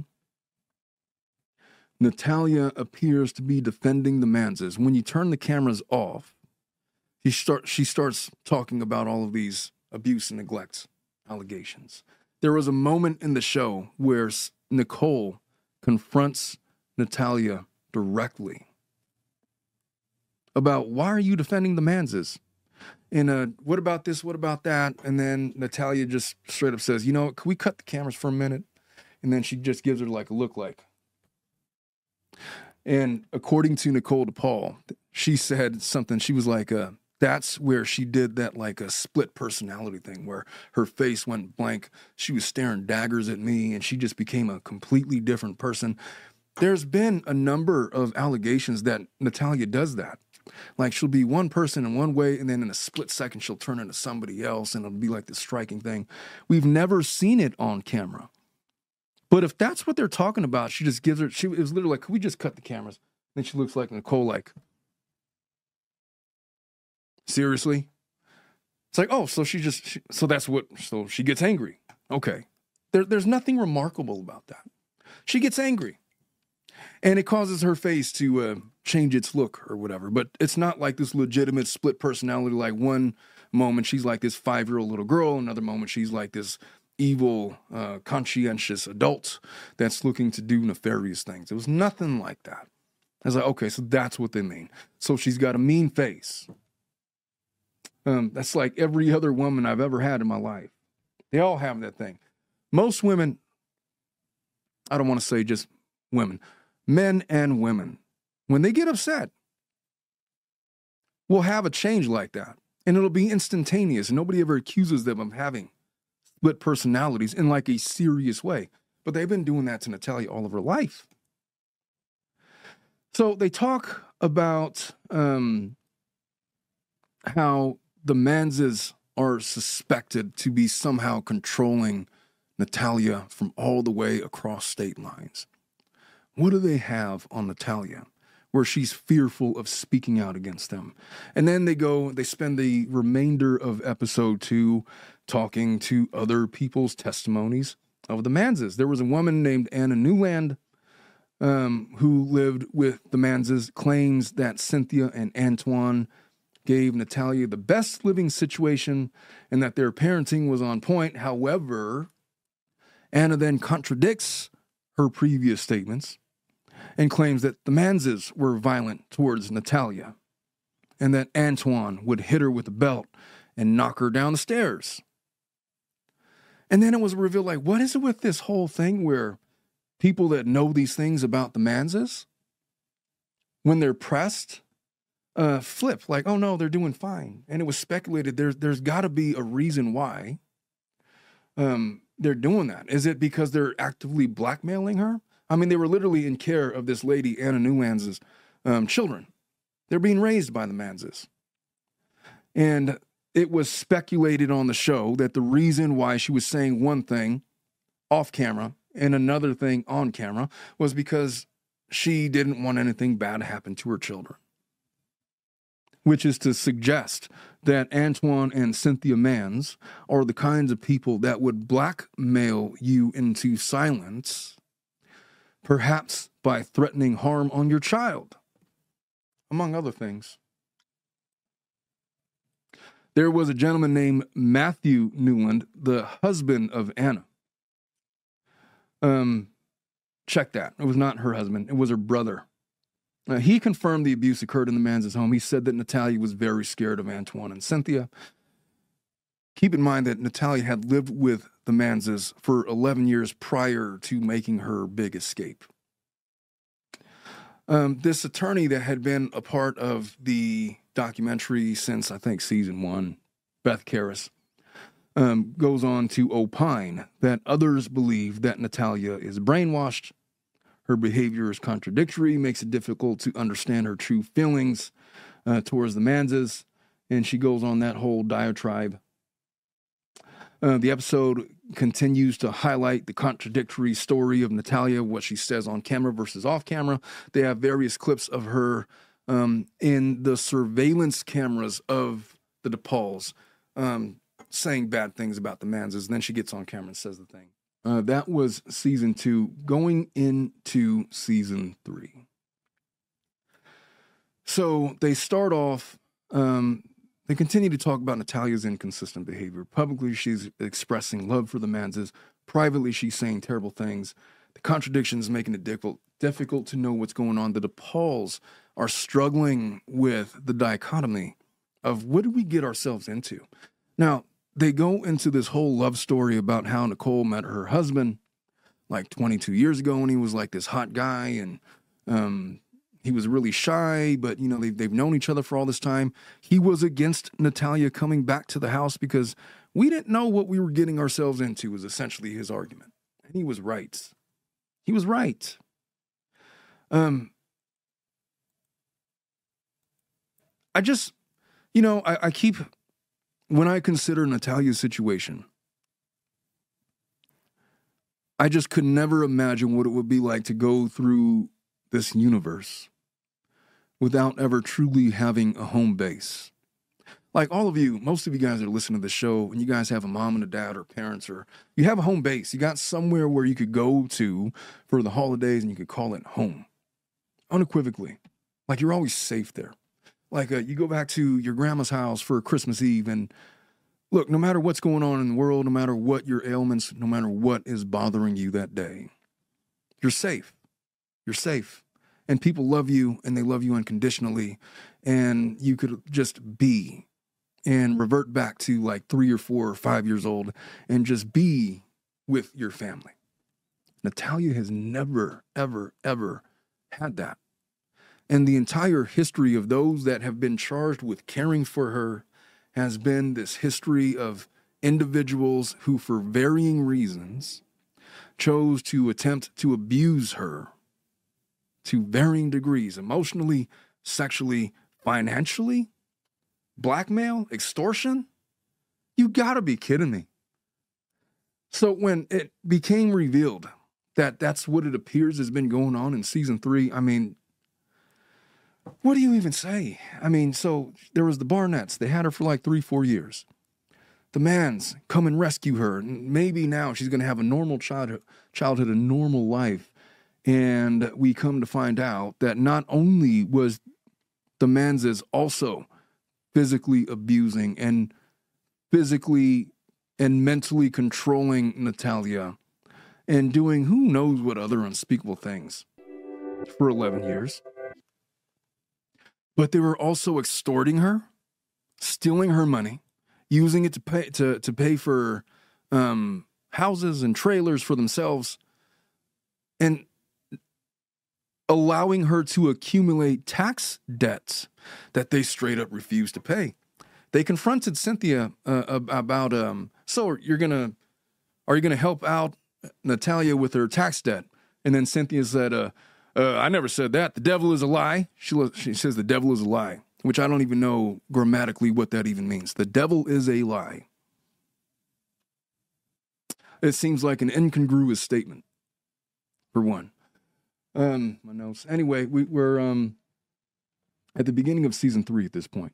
S1: Natalia appears to be defending the Manzes? When you turn the cameras off, she starts talking about all of these abuse and neglect allegations. There was a moment in the show where Nicole confronts Natalia directly about, why are you defending the Manzes? And what about this? What about that? And then Natalia just straight up says, you know, can we cut the cameras for a minute? And then she just gives her like a look like. And according to Nicole DePaul, she said something. She was like, that's where she did that like a split personality thing where her face went blank. She was staring daggers at me and she just became a completely different person. There's been a number of allegations that Natalia does that. Like, she'll be one person in one way and then in a split second she'll turn into somebody else and it'll be like this striking thing. We've never seen it on camera. But if that's what they're talking about, she just gives her, it was literally like, could we just cut the cameras? Then she looks like Nicole like, seriously? It's like, oh, so so she gets angry. Okay. There's nothing remarkable about that. She gets angry. And it causes her face to change its look or whatever. But it's not like this legitimate split personality. Like, one moment she's like this 5-year-old little girl. Another moment she's like this evil, conscientious adult that's looking to do nefarious things. It was nothing like that. I was like, okay, so that's what they mean. So she's got a mean face. That's like every other woman I've ever had in my life. They all have that thing. Most women, I don't want to say just women, men and women, when they get upset, will have a change like that. And it'll be instantaneous. Nobody ever accuses them of having split personalities in like a serious way. But they've been doing that to Natalia all of her life. So they talk about how the Manzes are suspected to be somehow controlling Natalia from all the way across state lines. What do they have on Natalia where she's fearful of speaking out against them? And then they spend the remainder of episode 2 talking to other people's testimonies of the Manzes. There was a woman named Anna Newland who lived with the Manzes, claims that Cynthia and Antoine gave Natalia the best living situation and that their parenting was on point. However, Anna then contradicts her previous statements and claims that the Manzes were violent towards Natalia and that Antoine would hit her with a belt and knock her down the stairs. And then it was revealed, like, what is it with this whole thing where people that know these things about the Manzes, when they're pressed, flip, like, oh no, they're doing fine. And it was speculated there's got to be a reason why they're doing that. Is it because they're actively blackmailing her? I mean, they were literally in care of this lady, Anna Newland's children. They're being raised by the Manzes. And it was speculated on the show that the reason why she was saying one thing off camera and another thing on camera was because she didn't want anything bad to happen to her children, which is to suggest that Antoine and Cynthia Mans are the kinds of people that would blackmail you into silence, perhaps by threatening harm on your child, among other things. There was a gentleman named Matthew Newland, the husband of Anna. Check that. It was not her husband. It was her brother. He confirmed the abuse occurred in the Mans' home. He said that Natalia was very scared of Antoine and Cynthia. Keep in mind that Natalia had lived with the Manses for 11 years prior to making her big escape. This attorney that had been a part of the documentary since, I think, season 1, Beth Karras, goes on to opine that others believe that Natalia is brainwashed. Her behavior is contradictory, makes it difficult to understand her true feelings towards the Manses, and she goes on that whole diatribe. The episode continues to highlight the contradictory story of Natalia, what she says on camera versus off camera. They have various clips of her in the surveillance cameras of the DePauls saying bad things about the Manses, and then she gets on camera and says the thing. That was season 2, going into season 3. So they start off, they continue to talk about Natalia's inconsistent behavior. Publicly, she's expressing love for the Manses. Privately, she's saying terrible things. The contradictions making it difficult to know what's going on. The DePauls are struggling with the dichotomy of what do we get ourselves into? Now, they go into this whole love story about how Nicole met her husband like 22 years ago, and he was like this hot guy, and he was really shy, but, you know, they've known each other for all this time. He was against Natalia coming back to the house because we didn't know what we were getting ourselves into, was essentially his argument. And he was right. He was right. I just, you know, I keep... When I consider Natalia's situation, I just could never imagine what it would be like to go through this universe without ever truly having a home base. Like all of you, most of you guys that are listening to the show, and you guys have a mom and a dad or parents, or you have a home base. You got somewhere where you could go to for the holidays and you could call it home. Unequivocally. Like you're always safe there. Like you go back to your grandma's house for Christmas Eve, and look, no matter what's going on in the world, no matter what your ailments, no matter what is bothering you that day, you're safe. You're safe. And people love you, and they love you unconditionally. And you could just be and revert back to like 3 or 4 or 5 years old and just be with your family. Natalia has never, ever, ever had that. And the entire history of those that have been charged with caring for her has been this history of individuals who, for varying reasons, chose to attempt to abuse her to varying degrees, emotionally, sexually, financially, blackmail, extortion. You gotta be kidding me. So when it became revealed that that's what it appears has been going on in season 3, I mean, what do you even say? I mean, so there was the Barnetts. They had her for like 3-4 years. The Mans come and rescue her. And maybe now she's going to have a normal childhood, a normal life. And we come to find out that not only was the Manses also physically abusing and physically and mentally controlling Natalia and doing who knows what other unspeakable things for 11 years. But they were also extorting her, stealing her money, using it to pay for houses and trailers for themselves, and allowing her to accumulate tax debts that they straight up refused to pay. They confronted Cynthia about, so are you gonna help out Natalia with her tax debt? And then Cynthia said, I never said that. The devil is a lie. She says the devil is a lie, which I don't even know grammatically what that even means. The devil is a lie. It seems like an incongruous statement, for one. My notes. Anyway, we're at the beginning of season 3 at this point.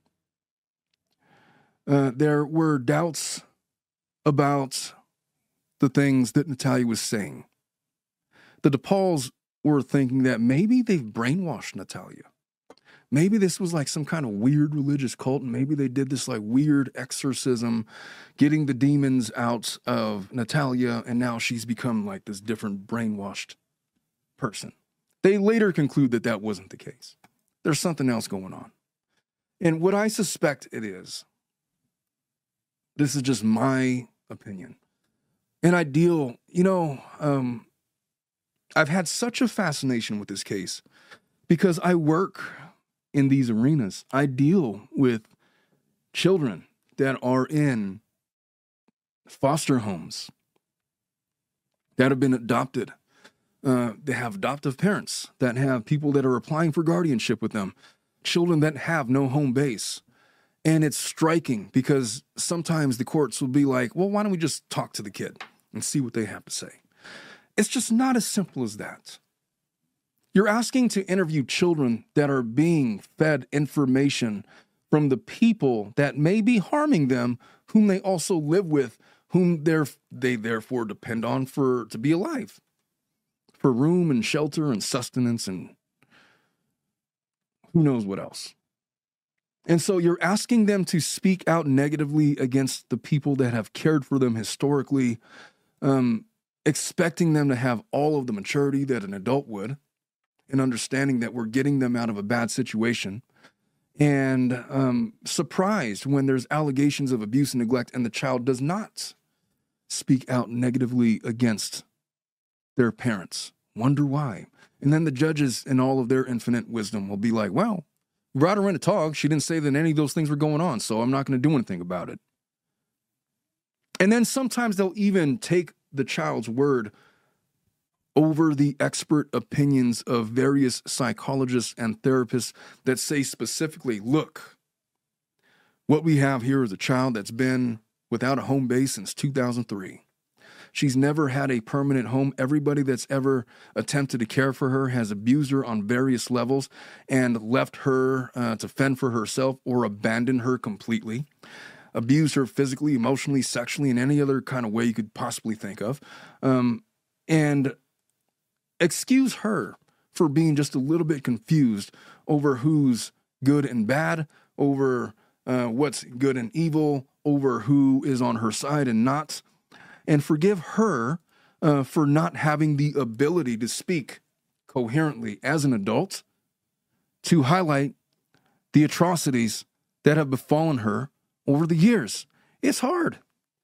S1: There were doubts about the things that Natalia was saying. The DePauls were thinking that maybe they've brainwashed Natalia. Maybe this was like some kind of weird religious cult, and maybe they did this like weird exorcism, getting the demons out of Natalia, and now she's become like this different brainwashed person. They later conclude that that wasn't the case. There's something else going on. And what I suspect it is, this is just my opinion, and I deal, I've had such a fascination with this case because I work in these arenas. I deal with children that are in foster homes that have been adopted. They have adoptive parents that have people that are applying for guardianship with them, children that have no home base. And it's striking because sometimes the courts will be like, well, why don't we just talk to the kid and see what they have to say? It's just not as simple as that. You're asking to interview children that are being fed information from the people that may be harming them, whom they also live with, whom they therefore depend on to be alive, for room and shelter and sustenance and who knows what else. And so you're asking them to speak out negatively against the people that have cared for them historically, expecting them to have all of the maturity that an adult would, and understanding that we're getting them out of a bad situation, and surprised when there's allegations of abuse and neglect and the child does not speak out negatively against their parents. Wonder why. And then the judges, in all of their infinite wisdom, will be like, well, we brought her in to talk. She didn't say that any of those things were going on, so I'm not going to do anything about it. And then sometimes they'll even take the child's word over the expert opinions of various psychologists and therapists that say specifically, look, what we have here is a child that's been without a home base since 2003. She's never had a permanent home. Everybody that's ever attempted to care for her has abused her on various levels and left her to fend for herself or abandoned her completely. Abused her physically, emotionally, sexually, in any other kind of way you could possibly think of. And excuse her for being just a little bit confused over who's good and bad, over what's good and evil, over who is on her side and not. And forgive her for not having the ability to speak coherently as an adult to highlight the atrocities that have befallen her over the years. It's hard.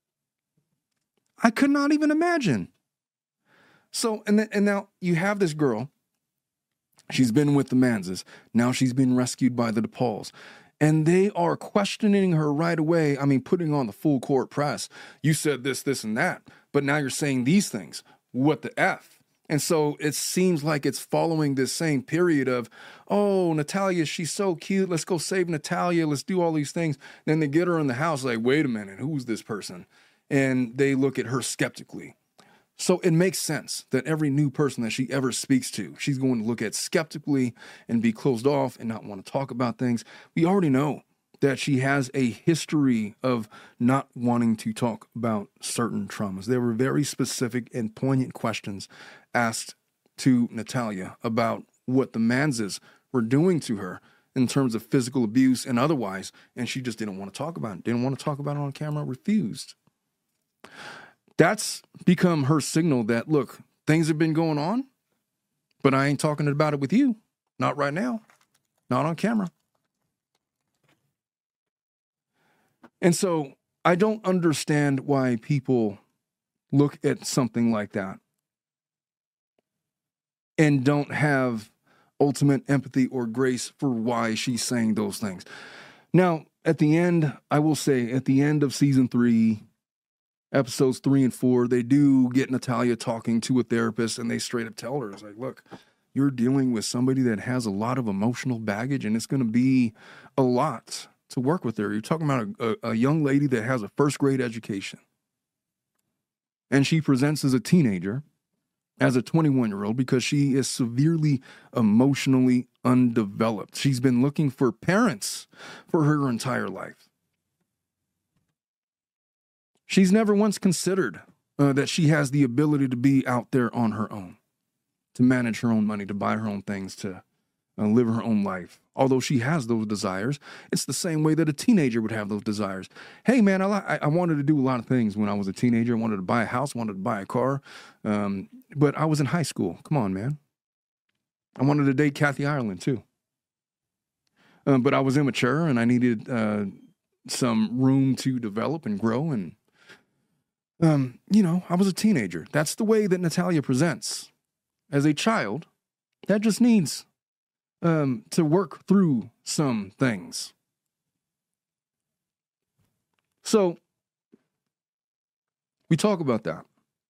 S1: I could not even imagine. So, and now you have this girl. She's been with the Manses. Now she's been rescued by the DePauls. And they are questioning her right away. I mean, putting on the full court press. You said this, this, and that. But now you're saying these things. What the F? And so it seems like it's following this same period of, oh, Natalia, she's so cute. Let's go save Natalia. Let's do all these things. Then they get her in the house like, wait a minute, who's this person? And they look at her skeptically. So it makes sense that every new person that she ever speaks to, she's going to look at skeptically and be closed off and not want to talk about things. We already know that she has a history of not wanting to talk about certain traumas. There were very specific and poignant questions asked to Natalia about what the Manses were doing to her in terms of physical abuse and otherwise, and she just didn't want to talk about it, didn't want to talk about it on camera, refused. That's become her signal that, look, things have been going on, but I ain't talking about it with you. Not right now. Not on camera. And so I don't understand why people look at something like that and don't have ultimate empathy or grace for why she's saying those things. Now, at the end, I will say, at the end of season 3, episodes 3 and 4, they do get Natalia talking to a therapist, and they straight up tell her, it's like, look, you're dealing with somebody that has a lot of emotional baggage, and it's going to be a lot to work with her. You're talking about a young lady that has a first grade education, and she presents as a teenager as a 21-year-old because she is severely emotionally undeveloped. She's been looking for parents for her entire life. She's never once considered that she has the ability to be out there on her own, to manage her own money, to buy her own things, to live her own life. Although she has those desires, it's the same way that a teenager would have those desires. Hey, man, I wanted to do a lot of things when I was a teenager. I wanted to buy a house, wanted to buy a car, but I was in high school. Come on, man. I wanted to date Kathy Ireland, too. But I was immature, and I needed some room to develop and grow, and I was a teenager. That's the way that Natalia presents. As a child, that just needs to work through some things. So, we talk about that.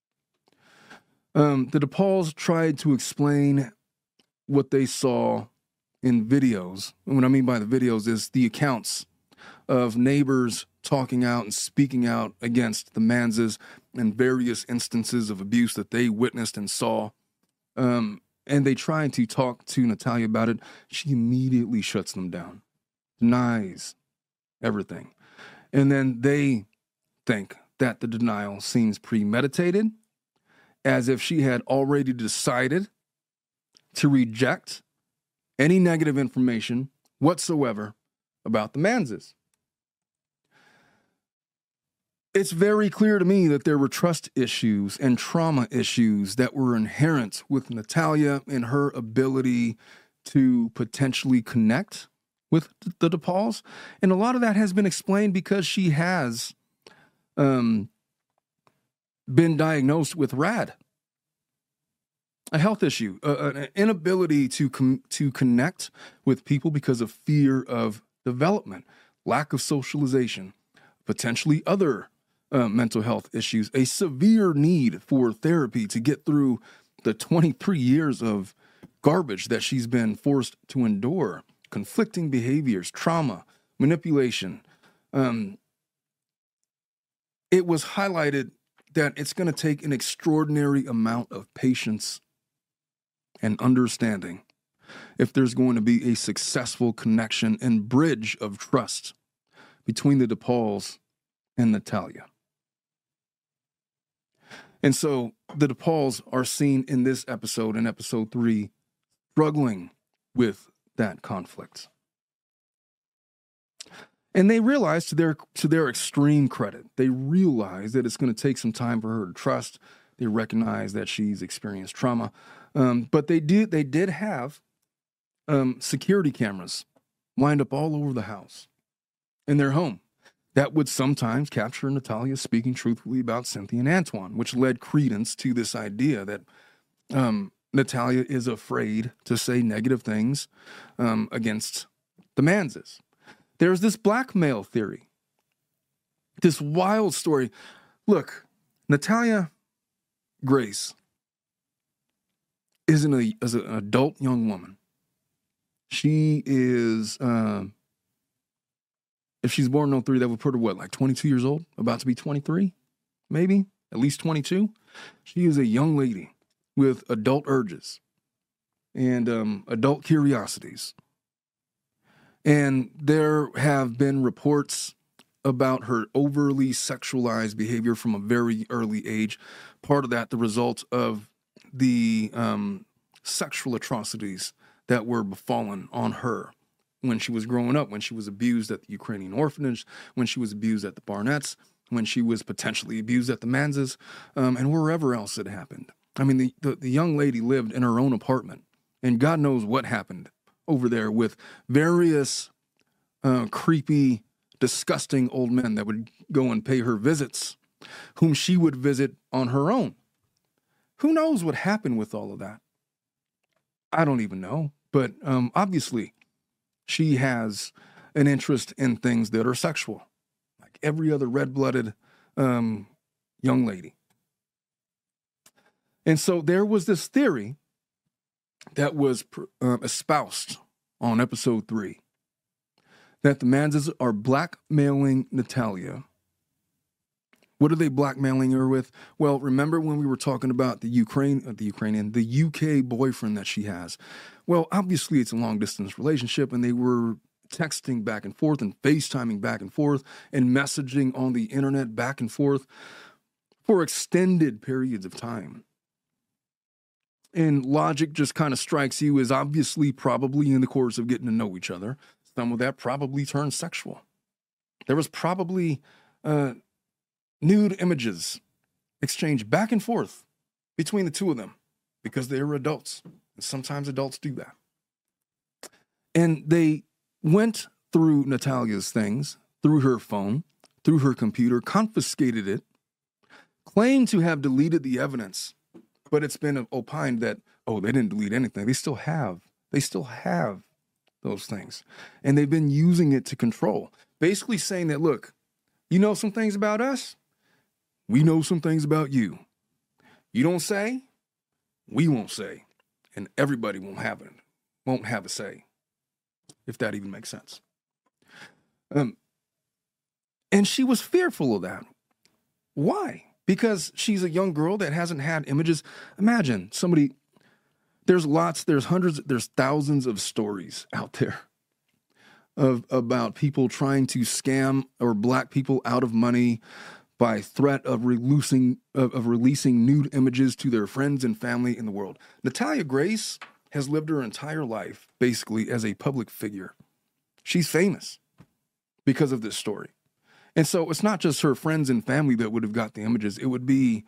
S1: The DePauls tried to explain what they saw in videos. And what I mean by the videos is the accounts of neighbors talking out and speaking out against the Manzes and various instances of abuse that they witnessed and saw. And they tried to talk to Natalia about it. She immediately shuts them down, denies everything. And then they think that the denial seems premeditated, as if she had already decided to reject any negative information whatsoever about the Manzes. It's very clear to me that there were trust issues and trauma issues that were inherent with Natalia and her ability to potentially connect with the DePauls. And a lot of that has been explained because she has been diagnosed with RAD, a health issue, an inability to connect with people because of fear of development, lack of socialization, potentially other mental health issues, a severe need for therapy to get through the 23 years of garbage that she's been forced to endure, conflicting behaviors, trauma, manipulation. It was highlighted that it's going to take an extraordinary amount of patience and understanding if there's going to be a successful connection and bridge of trust between the DePauls and Natalia. And so the DePauls are seen in this episode, in episode 3, struggling with that conflict. And they realize, to their extreme credit, they realize that it's going to take some time for her to trust. They recognize that she's experienced trauma. But they did have security cameras lined up all over the house in their home that would sometimes capture Natalia speaking truthfully about Cynthia and Antoine, which led credence to this idea that Natalia is afraid to say negative things against the Manzes. There's this blackmail theory, this wild story. Look, Natalia Grace is an adult young woman. She is, if she's born in 03, that would put her, like 22 years old? About to be 23, maybe? At least 22? She is a young lady with adult urges and adult curiosities. And there have been reports about her overly sexualized behavior from a very early age. Part of that, the result of the sexual atrocities that were befallen on her when she was growing up, when she was abused at the Ukrainian orphanage, when she was abused at the Barnetts, when she was potentially abused at the Manzes, and wherever else it happened. I mean, the young lady lived in her own apartment, and God knows what happened over there with various creepy, disgusting old men that would go and pay her visits, whom she would visit on her own. Who knows what happened with all of that? I don't even know. But obviously, she has an interest in things that are sexual, like every other red-blooded young lady. And so there was this theory that was espoused on episode 3, that the Manzes are blackmailing Natalia What are they blackmailing her with? Well, remember when we were talking about the UK boyfriend that she has? Well, obviously it's a long distance relationship, and they were texting back and forth and FaceTiming back and forth and messaging on the internet back and forth for extended periods of time. And logic just kind of strikes you as obviously probably in the course of getting to know each other, some of that probably turned sexual. There was probably nude images exchanged back and forth between the two of them because they were adults. And sometimes adults do that. And they went through Natalia's things, through her phone, through her computer, confiscated it, claimed to have deleted the evidence, but it's been opined that, oh, they didn't delete anything. They still have those things. And they've been using it to control. Basically saying that, look, you know some things about us? We know some things about you. You don't say, we won't say. And everybody won't have a say, if that even makes sense. And she was fearful of that. Why? Because she's a young girl that hasn't had images. Imagine somebody, there's hundreds, there's thousands of stories out there about people trying to scam or black people out of money by threat of releasing nude images to their friends and family in the world. Natalia Grace has lived her entire life basically as a public figure. She's famous because of this story. And so it's not just her friends and family that would have got the images. It would be,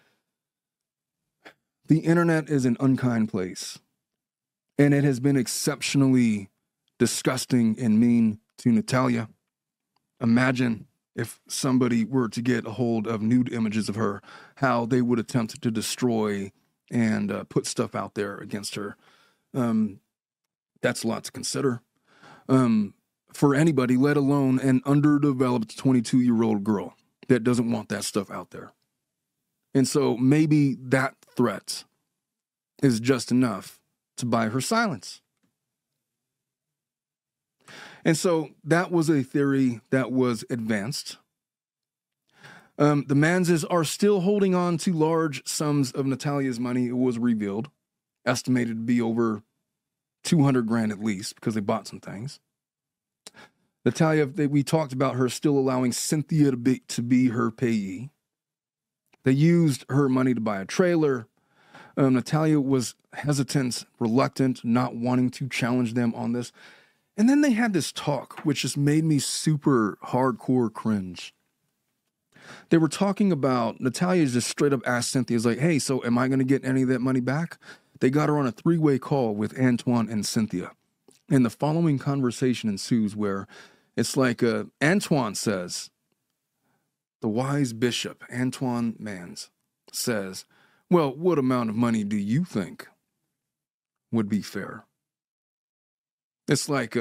S1: the internet is an unkind place. And it has been exceptionally disgusting and mean to Natalia. Imagine if somebody were to get a hold of nude images of her, how they would attempt to destroy and put stuff out there against her. That's a lot to consider. For anybody, let alone an underdeveloped 22-year-old girl that doesn't want that stuff out there. And so maybe that threat is just enough to buy her silence. And so that was a theory that was advanced. The Manzes are still holding on to large sums of Natalia's money. It was revealed, estimated to be over $200,000 at least, because they bought some things. Natalia, we talked about her still allowing Cynthia to be her payee. They used her money to buy a trailer. Natalia was hesitant, reluctant, not wanting to challenge them on this. And then they had this talk, which just made me super hardcore cringe. They were talking about, Natalia just straight up asked Cynthia, like, hey, so am I going to get any of that money back? They got her on a 3-way call with Antoine and Cynthia. And the following conversation ensues where it's like Antoine says, the wise bishop, Antoine Mans, says, well, what amount of money do you think would be fair? It's like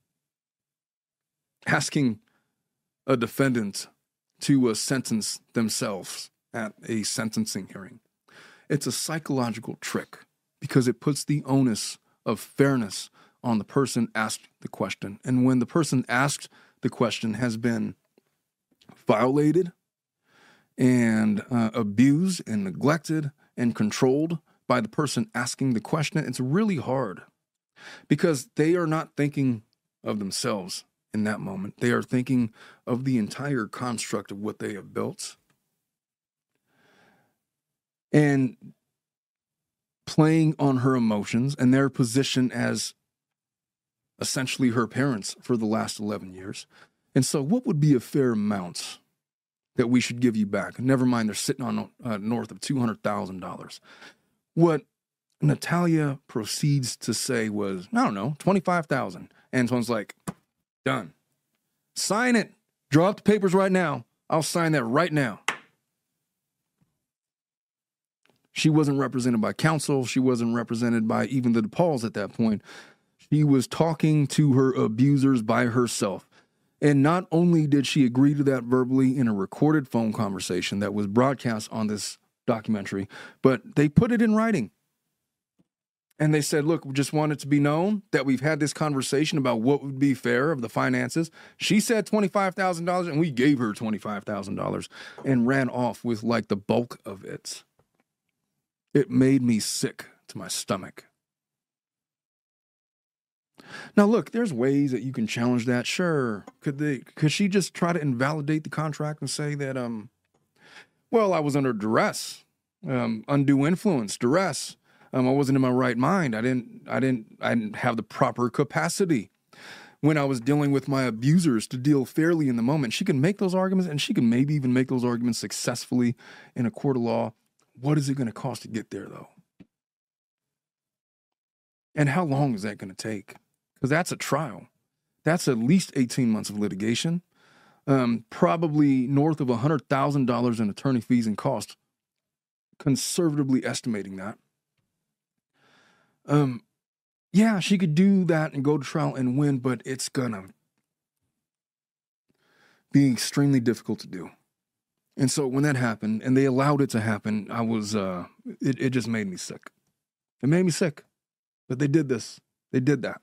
S1: asking a defendant to sentence themselves at a sentencing hearing. It's a psychological trick because it puts the onus of fairness on the person asked the question. And when the person asked the question has been violated and abused and neglected and controlled by the person asking the question, it's really hard because they are not thinking of themselves in that moment. They are thinking of the entire construct of what they have built and playing on her emotions and their position as essentially her parents for the last 11 years. And so what would be a fair amount that we should give you back? Never mind, they're sitting on north of $200,000. What Natalia proceeds to say was, I don't know, $25,000. Antoine's like, done. Sign it. Draw up the papers right now. I'll sign that right now. She wasn't represented by counsel. She wasn't represented by even the DePauls at that point. She was talking to her abusers by herself. And not only did she agree to that verbally in a recorded phone conversation that was broadcast on this documentary, but they put it in writing. And they said, look, we just want it to be known that we've had this conversation about what would be fair of the finances. She said $25,000 and we gave her $25,000 and ran off with like the bulk of it. It made me sick to my stomach. Now, look, there's ways that you can challenge that. Sure. Could she just try to invalidate the contract and say that, well, I was under duress, undue influence, duress. I wasn't in my right mind. I didn't have the proper capacity when I was dealing with my abusers to deal fairly in the moment. She can make those arguments, and she can maybe even make those arguments successfully in a court of law. What is it going to cost to get there, though? And how long is that going to take? Because that's a trial. That's at least 18 months of litigation, probably north of $100,000 in attorney fees and costs, conservatively estimating that. Yeah, she could do that and go to trial and win, but it's gonna be extremely difficult to do. And so when that happened and they allowed it to happen, I was, it just made me sick. It made me sick, but they did this. They did that.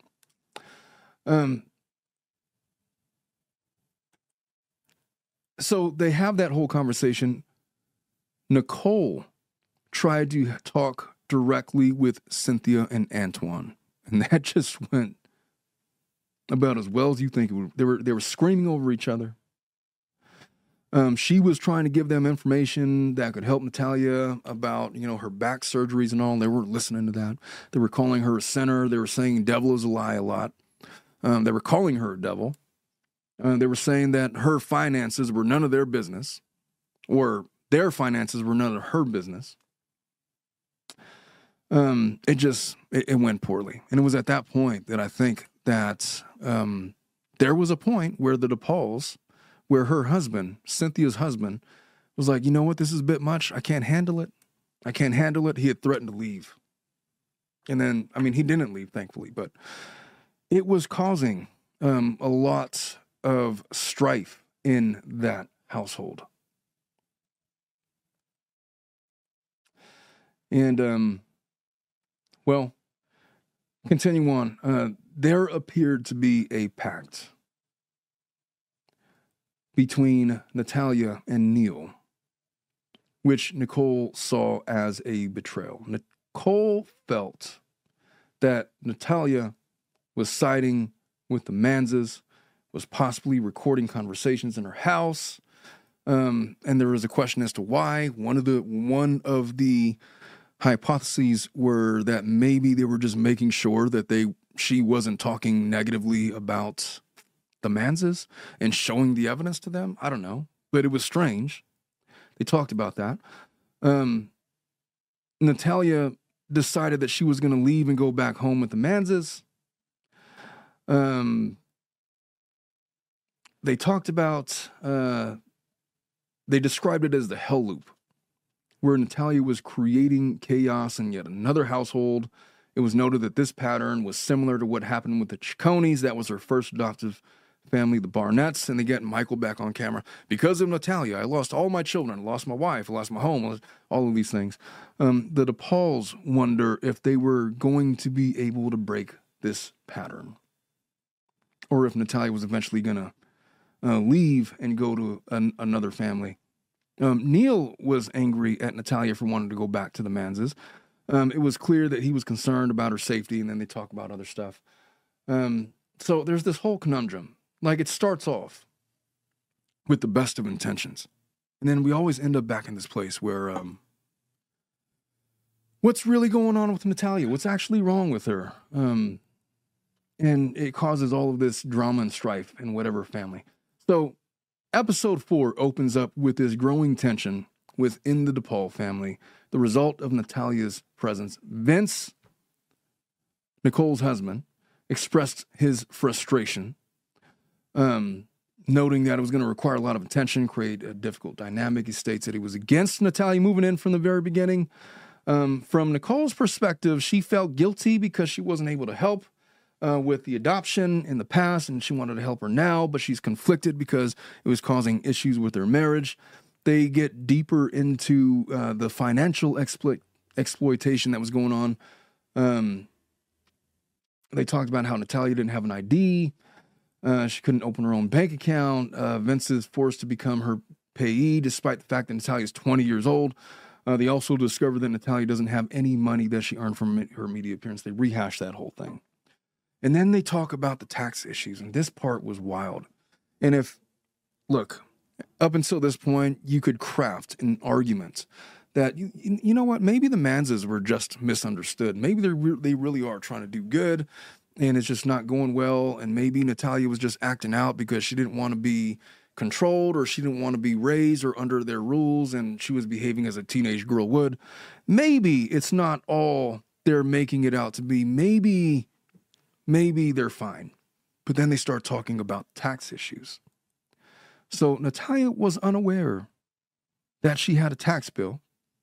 S1: So they have that whole conversation. Nicole tried to talk directly with Cynthia and Antoine, and that just went about as well as you think it would. They were screaming over each other. She was trying to give them information that could help Natalia about, her back surgeries and all. And they weren't listening to that. They were calling her a sinner. They were saying devil is a lie a lot. They were calling her a devil. They were saying that her finances were none of their business, or their finances were none of her business. It went poorly. And it was at that point that I think that there was a point where the DePauls, where her husband, Cynthia's husband, was like, you know what, this is a bit much. I can't handle it. I can't handle it. He had threatened to leave. And then, he didn't leave, thankfully, but it was causing a lot of strife in that household. And, well, continue on. There appeared to be a pact between Natalia and Neil, which Nicole saw as a betrayal. Nicole felt that Natalia was siding with the Manzas, was possibly recording conversations in her house, and there was a question as to why. One of the hypotheses were that maybe they were just making sure that she wasn't talking negatively about the Manzas and showing the evidence to them. I don't know, but it was strange. They talked about that. Natalia decided that she was going to leave and go back home with the Manzas. They talked about, they described it as the hell loop, where Natalia was creating chaos in yet another household. It was noted that this pattern was similar to what happened with the Ciconis. That was her first adoptive family, the Barnetts, and they get Michael back on camera. Because of Natalia, I lost all my children, I lost my wife, I lost my home, all of these things. The DePauls wonder if they were going to be able to break this pattern, or if Natalia was eventually going to leave and go to another family. Neil was angry at Natalia for wanting to go back to the Manzas. It was clear that he was concerned about her safety, and then they talk about other stuff. So there's this whole conundrum. Like, it starts off with the best of intentions, and then we always end up back in this place where what's really going on with Natalia? What's actually wrong with her? And it causes all of this drama and strife in whatever family. So episode 4 opens up with this growing tension within the DePaul family, the result of Natalia's presence. Vince, Nicole's husband, expressed his frustration, noting that it was going to require a lot of attention, create a difficult dynamic. He states that he was against Natalia moving in from the very beginning. From Nicole's perspective, she felt guilty because she wasn't able to help with the adoption in the past, and she wanted to help her now, but she's conflicted because it was causing issues with their marriage. They get deeper into the financial exploitation that was going on They talked about how Natalia didn't have an ID. She couldn't open her own bank account. Vince is forced to become her payee, despite the fact that Natalia is 20 years old. They also discovered that Natalia doesn't have any money that she earned from her media appearance. They rehash that whole thing. And then they talk about the tax issues, and this part was wild. And look, up until this point, you could craft an argument that, you know what, maybe the Manzas were just misunderstood. Maybe they really are trying to do good, and it's just not going well, and maybe Natalia was just acting out because she didn't want to be controlled, or she didn't want to be raised or under their rules, and she was behaving as a teenage girl would. Maybe it's not all they're making it out to be. Maybe they're fine. But then they start talking about tax issues. So Natalia was unaware that she had a tax bill.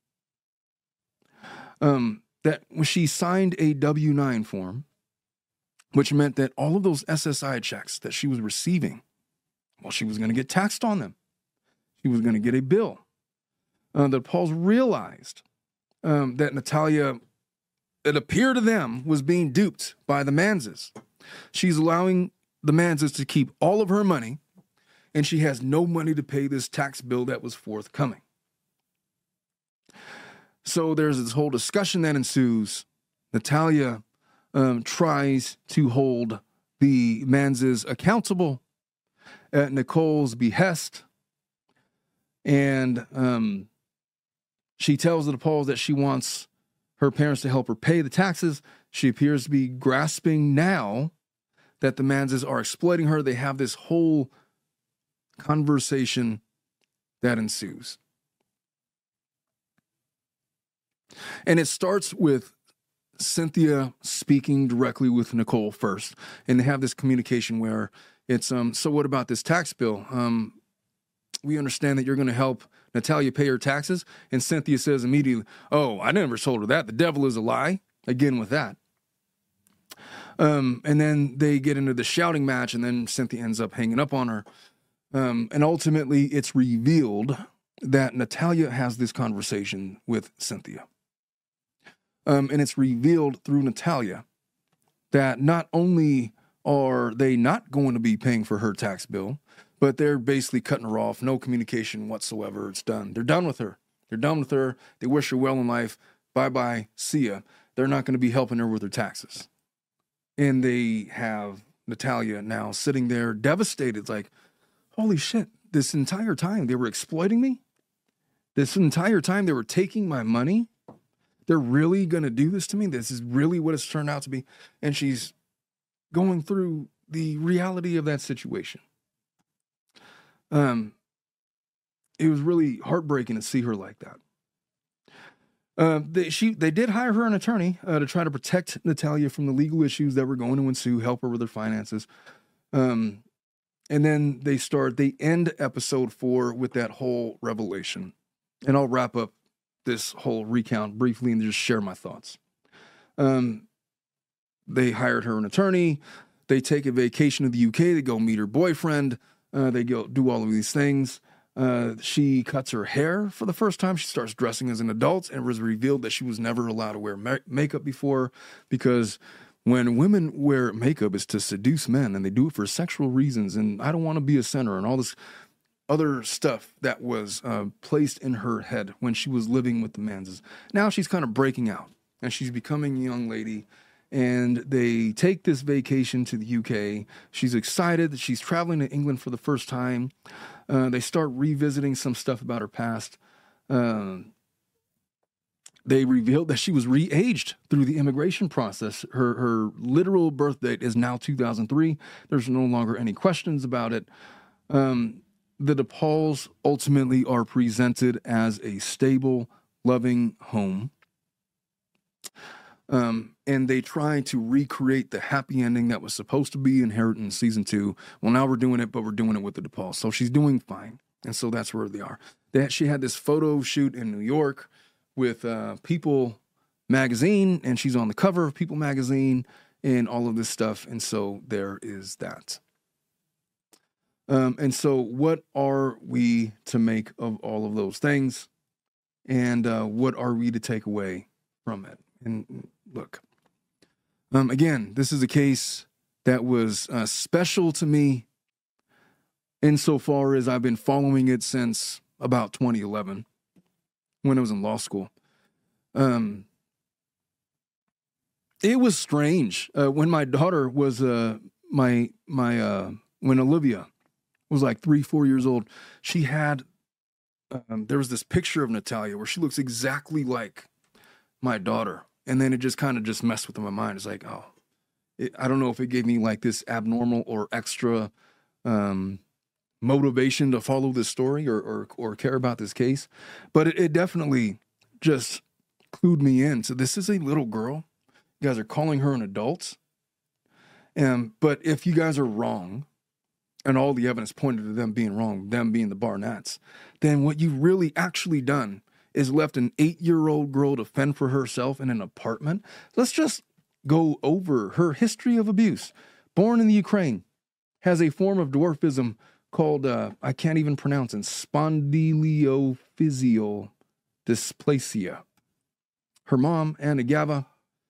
S1: That when she signed a W-9 form, which meant that all of those SSI checks that she was receiving, well, she was going to get taxed on them. She was going to get a bill. The Pauls realized that Natalia, it appeared to them, was being duped by the Manzas. She's allowing the Manzas to keep all of her money, and she has no money to pay this tax bill that was forthcoming. So there's this whole discussion that ensues. Natalia tries to hold the Manzas accountable at Nicole's behest. And she tells the Pauls that she wants her parents to help her pay the taxes. She appears to be grasping now that the Manzas are exploiting her. They have this whole conversation that ensues. And it starts with Cynthia speaking directly with Nicole first. And they have this communication where it's, so what about this tax bill? We understand that you're going to help Natalia pay her taxes. And Cynthia says immediately, oh, I never told her that. The devil is a lie. Again with that. And then they get into the shouting match, and then Cynthia ends up hanging up on her. And ultimately, it's revealed that Natalia has this conversation with Cynthia. And it's revealed through Natalia that not only are they not going to be paying for her tax bill, but they're basically cutting her off. No communication whatsoever. It's done. They're done with her. They're done with her. They wish her well in life. Bye-bye. See ya. They're not going to be helping her with her taxes. And they have Natalia now sitting there devastated, like, holy shit, this entire time they were exploiting me? This entire time they were taking my money? They're really going to do this to me? This is really what it's turned out to be? And she's going through the reality of that situation. It was really heartbreaking to see her like that. They did hire her an attorney to try to protect Natalia from the legal issues that were going to ensue, help her with her finances. And then they end episode 4 with that whole revelation. And I'll wrap up this whole recount briefly and just share my thoughts. They hired her an attorney. They take a vacation to the UK. They go meet her boyfriend. They go do all of these things. She cuts her hair for the first time. She starts dressing as an adult, and it was revealed that she was never allowed to wear makeup before, because when women wear makeup, it's to seduce men, and they do it for sexual reasons. And I don't want to be a sinner, and all this other stuff that was placed in her head when she was living with the Manzas. Now she's kind of breaking out, and she's becoming a young lady. And they take this vacation to the UK. She's excited that she's traveling to England for the first time. They start revisiting some stuff about her past. They revealed that she was re-aged through the immigration process. Her literal birth date is now 2003. There's no longer any questions about it. The DePauls ultimately are presented as a stable, loving home. And they try to recreate the happy ending that was supposed to be inherited in season 2. Well, now we're doing it, but we're doing it with the DePauls. So she's doing fine. And so that's where they are. She had this photo shoot in New York with People magazine, and she's on the cover of People magazine and all of this stuff. And so there is that. And so what are we to make of all of those things? And what are we to take away from it? And look, Again, this is a case that was special to me insofar as I've been following it since about 2011 when I was in law school. It was strange when my daughter was when Olivia was like 3-4 years old. She had there was this picture of Natalia where she looks exactly like my daughter, and then it just kind of just messed with my mind. It's like, oh, I don't know if it gave me like this abnormal or extra motivation to follow this story or care about this case, but it definitely just clued me in. So this is a little girl. You guys are calling her an adult. But if you guys are wrong, and all the evidence pointed to them being wrong, them being the Barnetts, then what you've really actually done is left an 8-year-old girl to fend for herself in an apartment. Let's just go over her history of abuse. Born in the Ukraine, has a form of dwarfism called, I can't even pronounce it, spondylophysial dysplasia. Her mom, Anna Gava,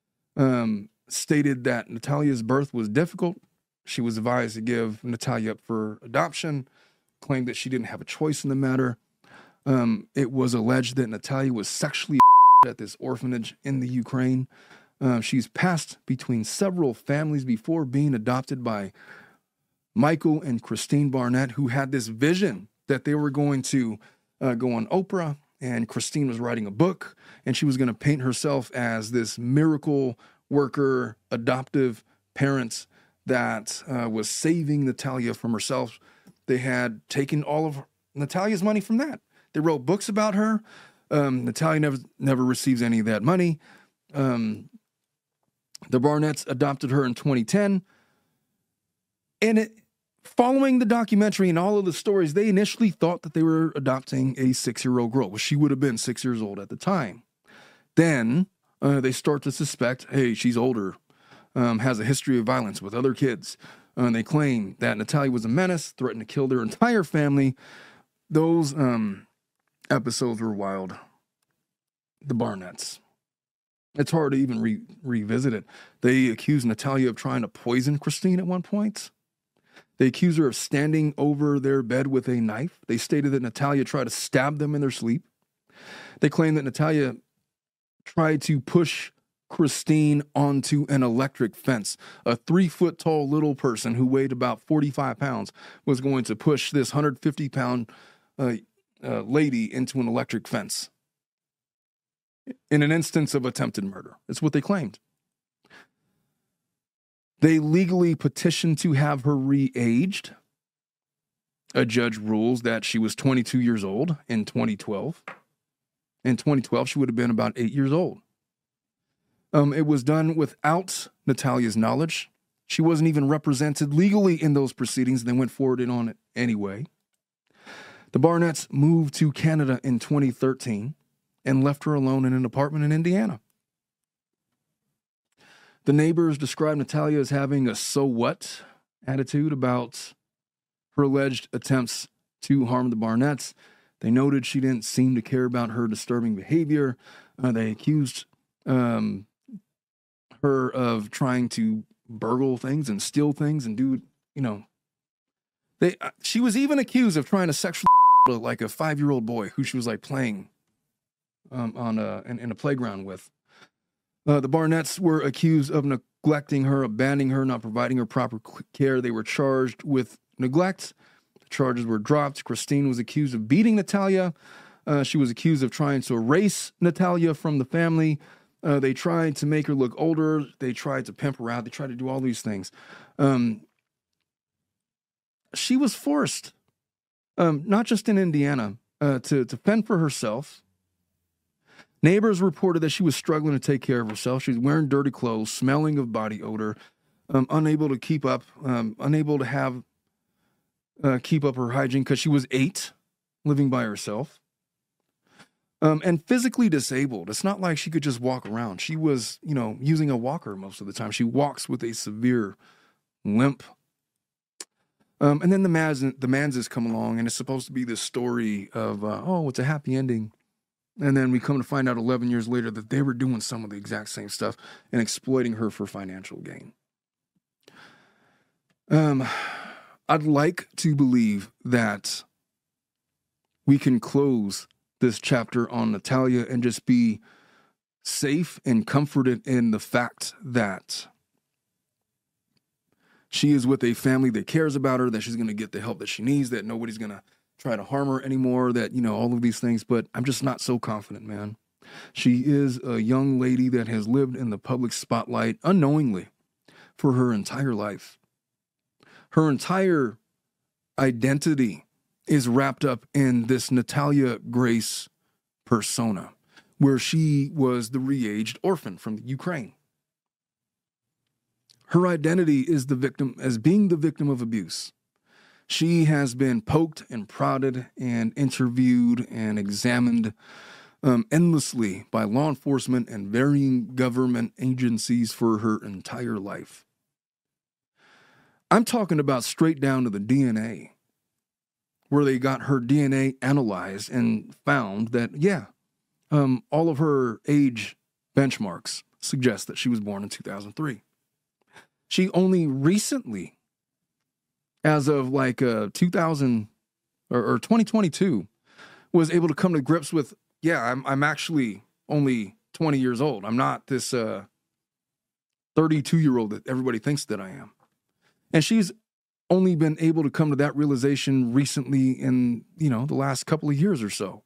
S1: stated that Natalia's birth was difficult. She was advised to give Natalia up for adoption, claimed that she didn't have a choice in the matter. It was alleged that Natalia was sexually at this orphanage in the Ukraine. She's passed between several families before being adopted by Michael and Christine Barnett, who had this vision that they were going to go on Oprah, and Christine was writing a book, and she was going to paint herself as this miracle worker, adoptive parent that was saving Natalia from herself. They had taken all of Natalia's money from that. They wrote books about her. Natalia never receives any of that money. The Barnetts adopted her in 2010. And following the documentary and all of the stories, they initially thought that they were adopting a 6-year-old girl. Well, she would have been 6 years old at the time. Then they start to suspect, hey, she's older, has a history of violence with other kids. They claim that Natalia was a menace, threatened to kill their entire family. Those episodes were wild. The Barnetts. It's hard to even revisit it. They accused Natalia of trying to poison Christine at one point. They accused her of standing over their bed with a knife. They stated that Natalia tried to stab them in their sleep. They claimed that Natalia tried to push Christine onto an electric fence. A 3-foot-tall little person who weighed about 45 pounds was going to push this 150-pound lady into an electric fence in an instance of attempted murder. That's what they claimed. They legally petitioned to have her re-aged. A judge rules that she was 22 years old in 2012. In 2012, she would have been about 8 years old. It was done without Natalia's knowledge. She wasn't even represented legally in those proceedings. They went forward on it anyway. The Barnetts moved to Canada in 2013 and left her alone in an apartment in Indiana. The neighbors described Natalia as having a so what attitude about her alleged attempts to harm the Barnetts. They noted she didn't seem to care about her disturbing behavior. They accused her of trying to burgle things and steal things and do, she was even accused of trying to sexually like a 5-year-old boy who she was like playing in a playground with. The Barnetts were accused of neglecting her, abandoning her, not providing her proper care. They were charged with neglect. The charges were dropped. Christine was accused of beating Natalia. She was accused of trying to erase Natalia from the family. They tried to make her look older. They tried to pimp her out. They tried to do all these things. She was forced, not just in Indiana, to fend for herself. Neighbors reported that she was struggling to take care of herself. She was wearing dirty clothes, smelling of body odor, unable to keep up, unable to have keep up her hygiene because she was 8, living by herself, and physically disabled. It's not like she could just walk around. She was, using a walker most of the time. She walks with a severe limp. And then the Manses come along, and it's supposed to be this story of, it's a happy ending. And then we come to find out 11 years later that they were doing some of the exact same stuff and exploiting her for financial gain. I'd like to believe that we can close this chapter on Natalia and just be safe and comforted in the fact that she is with a family that cares about her, that she's going to get the help that she needs, that nobody's going to try to harm her anymore, that, all of these things. But I'm just not so confident, man. She is a young lady that has lived in the public spotlight unknowingly for her entire life. Her entire identity is wrapped up in this Natalia Grace persona, where she was the re-aged orphan from Ukraine. Her identity is the victim, as being the victim of abuse. She has been poked and prodded and interviewed and examined endlessly by law enforcement and varying government agencies for her entire life. I'm talking about straight down to the DNA, where they got her DNA analyzed and found that, all of her age benchmarks suggest that she was born in 2003. She only recently, as of 2000 or 2022, was able to come to grips with, I'm actually only 20 years old. I'm not this 32-year-old that everybody thinks that I am. And she's only been able to come to that realization recently in, the last couple of years or so.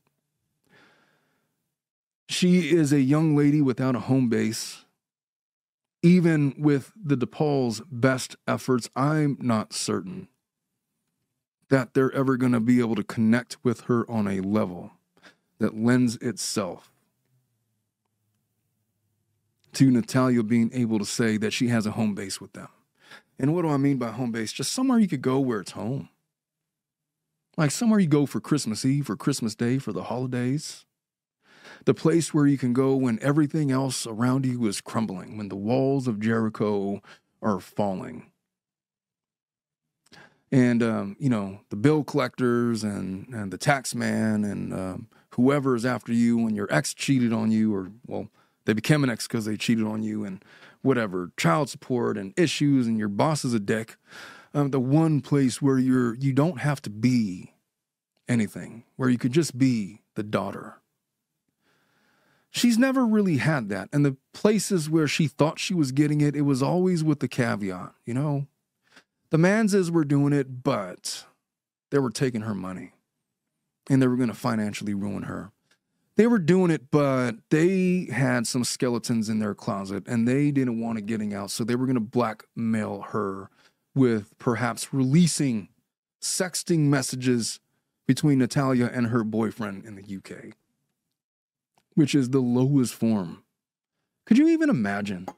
S1: She is a young lady without a home base. Even with the DePaul's best efforts, I'm not certain that they're ever going to be able to connect with her on a level that lends itself to Natalia being able to say that she has a home base with them. And what do I mean by home base? Just somewhere you could go where it's home. Like somewhere you go for Christmas Eve or Christmas Day for the holidays. The place where you can go when everything else around you is crumbling, when the walls of Jericho are falling. And, the bill collectors and the tax man and whoever is after you when your ex cheated on you, or, they became an ex because they cheated on you, and whatever, child support and issues, and your boss is a dick. The one place where you don't have to be anything, where you could just be the daughter. She's never really had that. And the places where she thought she was getting it, it was always with the caveat, The Manses were doing it, but they were taking her money. And they were going to financially ruin her. They were doing it, but they had some skeletons in their closet, and they didn't want it getting out, so they were going to blackmail her with perhaps releasing sexting messages between Natalia and her boyfriend in the UK, which is the lowest form. Could you even imagine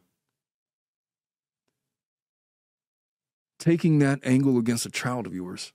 S1: taking that angle against a child of yours?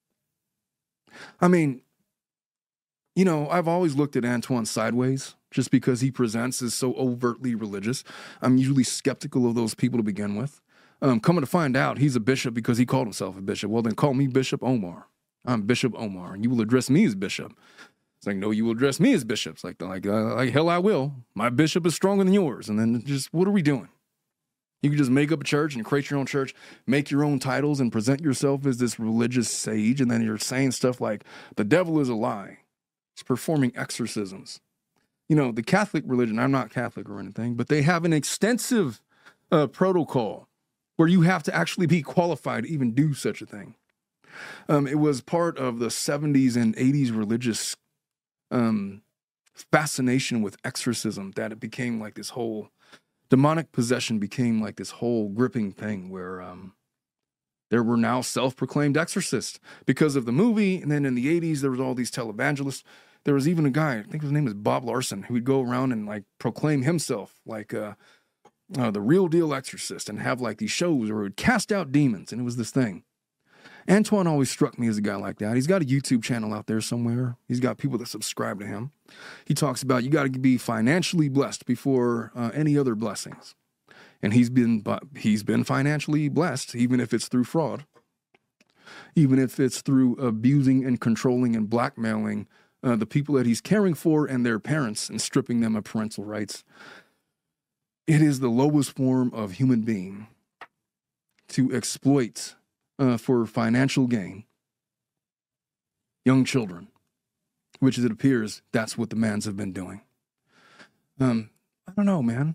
S1: I mean, I've always looked at Antoine sideways just because he presents as so overtly religious. I'm usually skeptical of those people to begin with. Coming to find out, he's a bishop because he called himself a bishop. Well, then call me Bishop Omar. I'm Bishop Omar, and you will address me as bishop. It's like, no, you will address me as bishop. It's like hell I will. My bishop is stronger than yours. And then just, what are we doing? You can just make up a church and create your own church, make your own titles and present yourself as this religious sage. And then you're saying stuff like, the devil is a lie. It's performing exorcisms. The Catholic religion, I'm not Catholic or anything, but they have an extensive protocol where you have to actually be qualified to even do such a thing. It was part of the 70s and 80s religious fascination with exorcism that it became like this whole demonic possession became like this whole gripping thing where there were now self-proclaimed exorcists because of the movie. And then in the 80s, there was all these televangelists. There was even a guy, I think his name is Bob Larson, who would go around and proclaim himself the real deal exorcist and have these shows where he would cast out demons. And it was this thing. Antoine always struck me as a guy like that. He's got a YouTube channel out there somewhere. He's got people that subscribe to him. He talks about you got to be financially blessed before any other blessings. And he's been financially blessed, even if it's through fraud, even if it's through abusing and controlling and blackmailing the people that he's caring for and their parents and stripping them of parental rights. It is the lowest form of human being to exploit for financial gain young children, which it appears that's what the Manns have been doing. I don't know, man.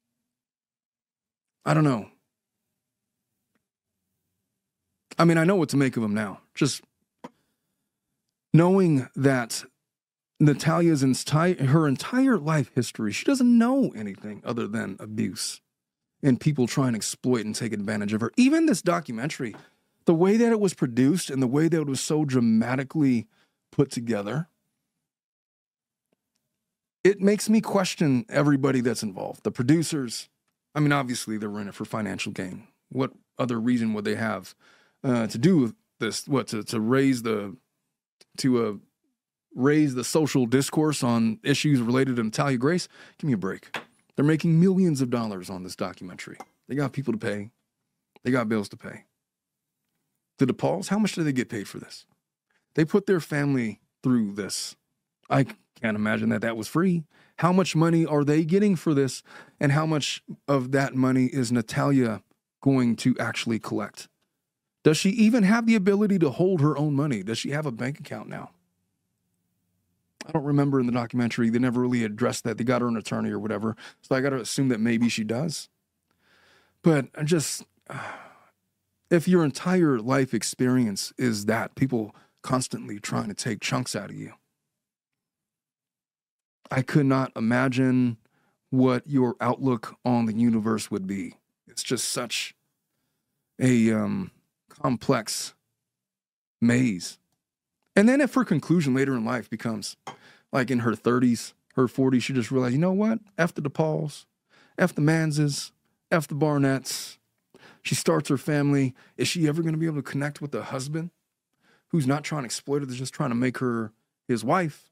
S1: I don't know. I mean, I know what to make of them now. Just knowing that Natalia's her entire life history, she doesn't know anything other than abuse and people trying to exploit and take advantage of her. Even this documentary, the way that it was produced and the way that it was so dramatically put together, it makes me question everybody that's involved. The producers, I mean, obviously they're in it for financial gain. What other reason would they have to do this? What, to raise the social discourse on issues related to Natalia Grace? Give me a break. They're making millions of dollars on this documentary. They got people to pay. They got bills to pay. The DePauls, how much do they get paid for this? They put their family through this. I can't imagine that was free. How much money are they getting for this? And how much of that money is Natalia going to actually collect? Does she even have the ability to hold her own money? Does she have a bank account now? I don't remember in the documentary. They never really addressed that. They got her an attorney or whatever. So I got to assume that maybe she does. But if your entire life experience is that, people constantly trying to take chunks out of you, I could not imagine what your outlook on the universe would be. It's just such a complex maze. And then if her conclusion later in life becomes, like in her 30s, her 40s, she just realized, you know what? F the DePauls, F the Manses, F the Barnetts. She starts her family. Is she ever going to be able to connect with a husband who's not trying to exploit her, that's just trying to make her his wife,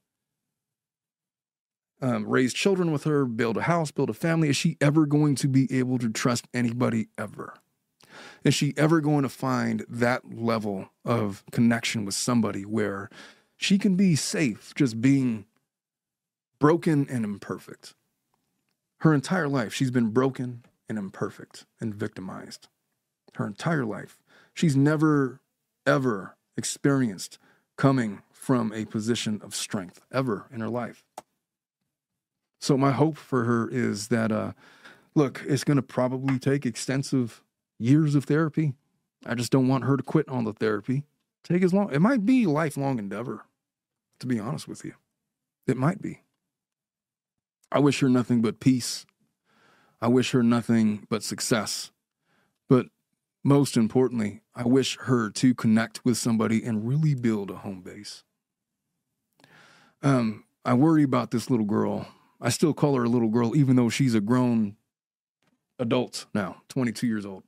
S1: raise children with her, build a house, build a family? Is she ever going to be able to trust anybody ever? Is she ever going to find that level of connection with somebody where she can be safe just being broken and imperfect? Her entire life, she's been broken and imperfect and victimized. Her entire life. She's never, ever experienced coming from a position of strength, ever in her life. So my hope for her is that, look, it's going to probably take extensive years of therapy. I just don't want her to quit on the therapy. Take as long. It might be a lifelong endeavor, to be honest with you. It might be. I wish her nothing but peace. I wish her nothing but success. But most importantly, I wish her to connect with somebody and really build a home base. I worry about this little girl. I still call her a little girl, even though she's a grown adult now, 22 years old.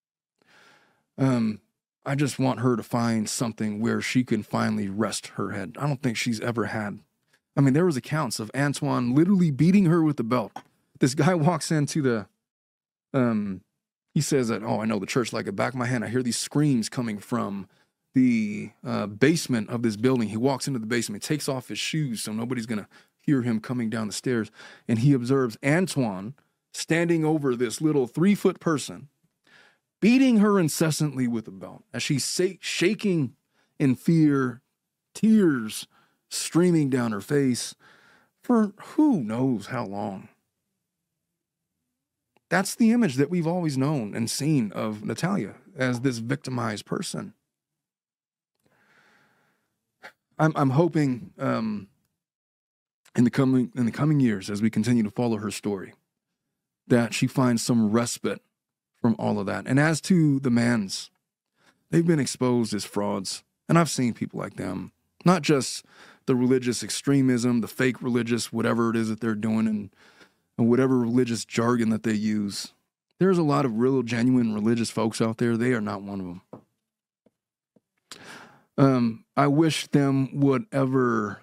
S1: I just want her to find something where she can finally rest her head. I don't think she's ever had. I mean, there was accounts of Antoine literally beating her with the belt. This guy walks into the, he says that, oh, I know the church like the back of my hand. I hear these screams coming from the basement of this building. He walks into the basement, takes off his shoes so nobody's going to hear him coming down the stairs. And he observes Antoine standing over this little 3-foot person, beating her incessantly with a belt as she's shaking in fear, tears streaming down her face for who knows how long. That's the image that we've always known and seen of Natalia as this victimized person. I'm hoping in the coming years, as we continue to follow her story, that she finds some respite from all of that. And as to the Manns, they've been exposed as frauds. And I've seen people like them, not just the religious extremism, the fake religious, whatever it is that they're doing, and whatever religious jargon that they use. There's a lot of real, genuine religious folks out there. They are not one of them. I wish them whatever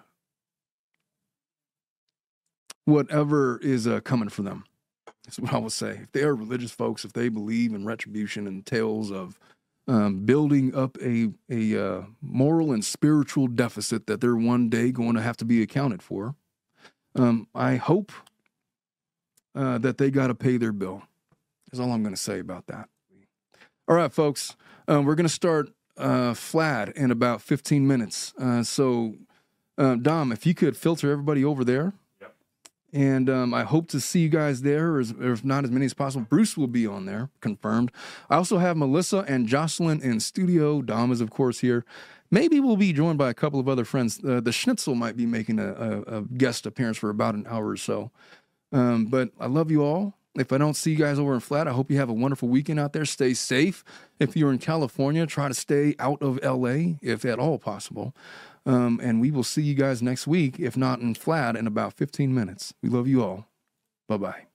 S1: is coming for them. That's what I would say. If they are religious folks, if they believe in retribution and tales of building up a moral and spiritual deficit that they're one day going to have to be accounted for. I hope that they got to pay their bill. That's all I'm going to say about that. All right, folks, we're going to start Flad in about 15 minutes. So, Dom, if you could filter everybody over there. Yep. And I hope to see you guys there, or if not as many as possible. Bruce will be on there, confirmed. I also have Melissa and Jocelyn in studio. Dom is, of course, here. Maybe we'll be joined by a couple of other friends. The Schnitzel might be making a guest appearance for about an hour or so. But I love you all. If I don't see you guys over in Flat, I hope you have a wonderful weekend out there. Stay safe. If you're in California, try to stay out of LA, if at all possible. And we will see you guys next week, if not in Flat, in about 15 minutes. We love you all. Bye-bye.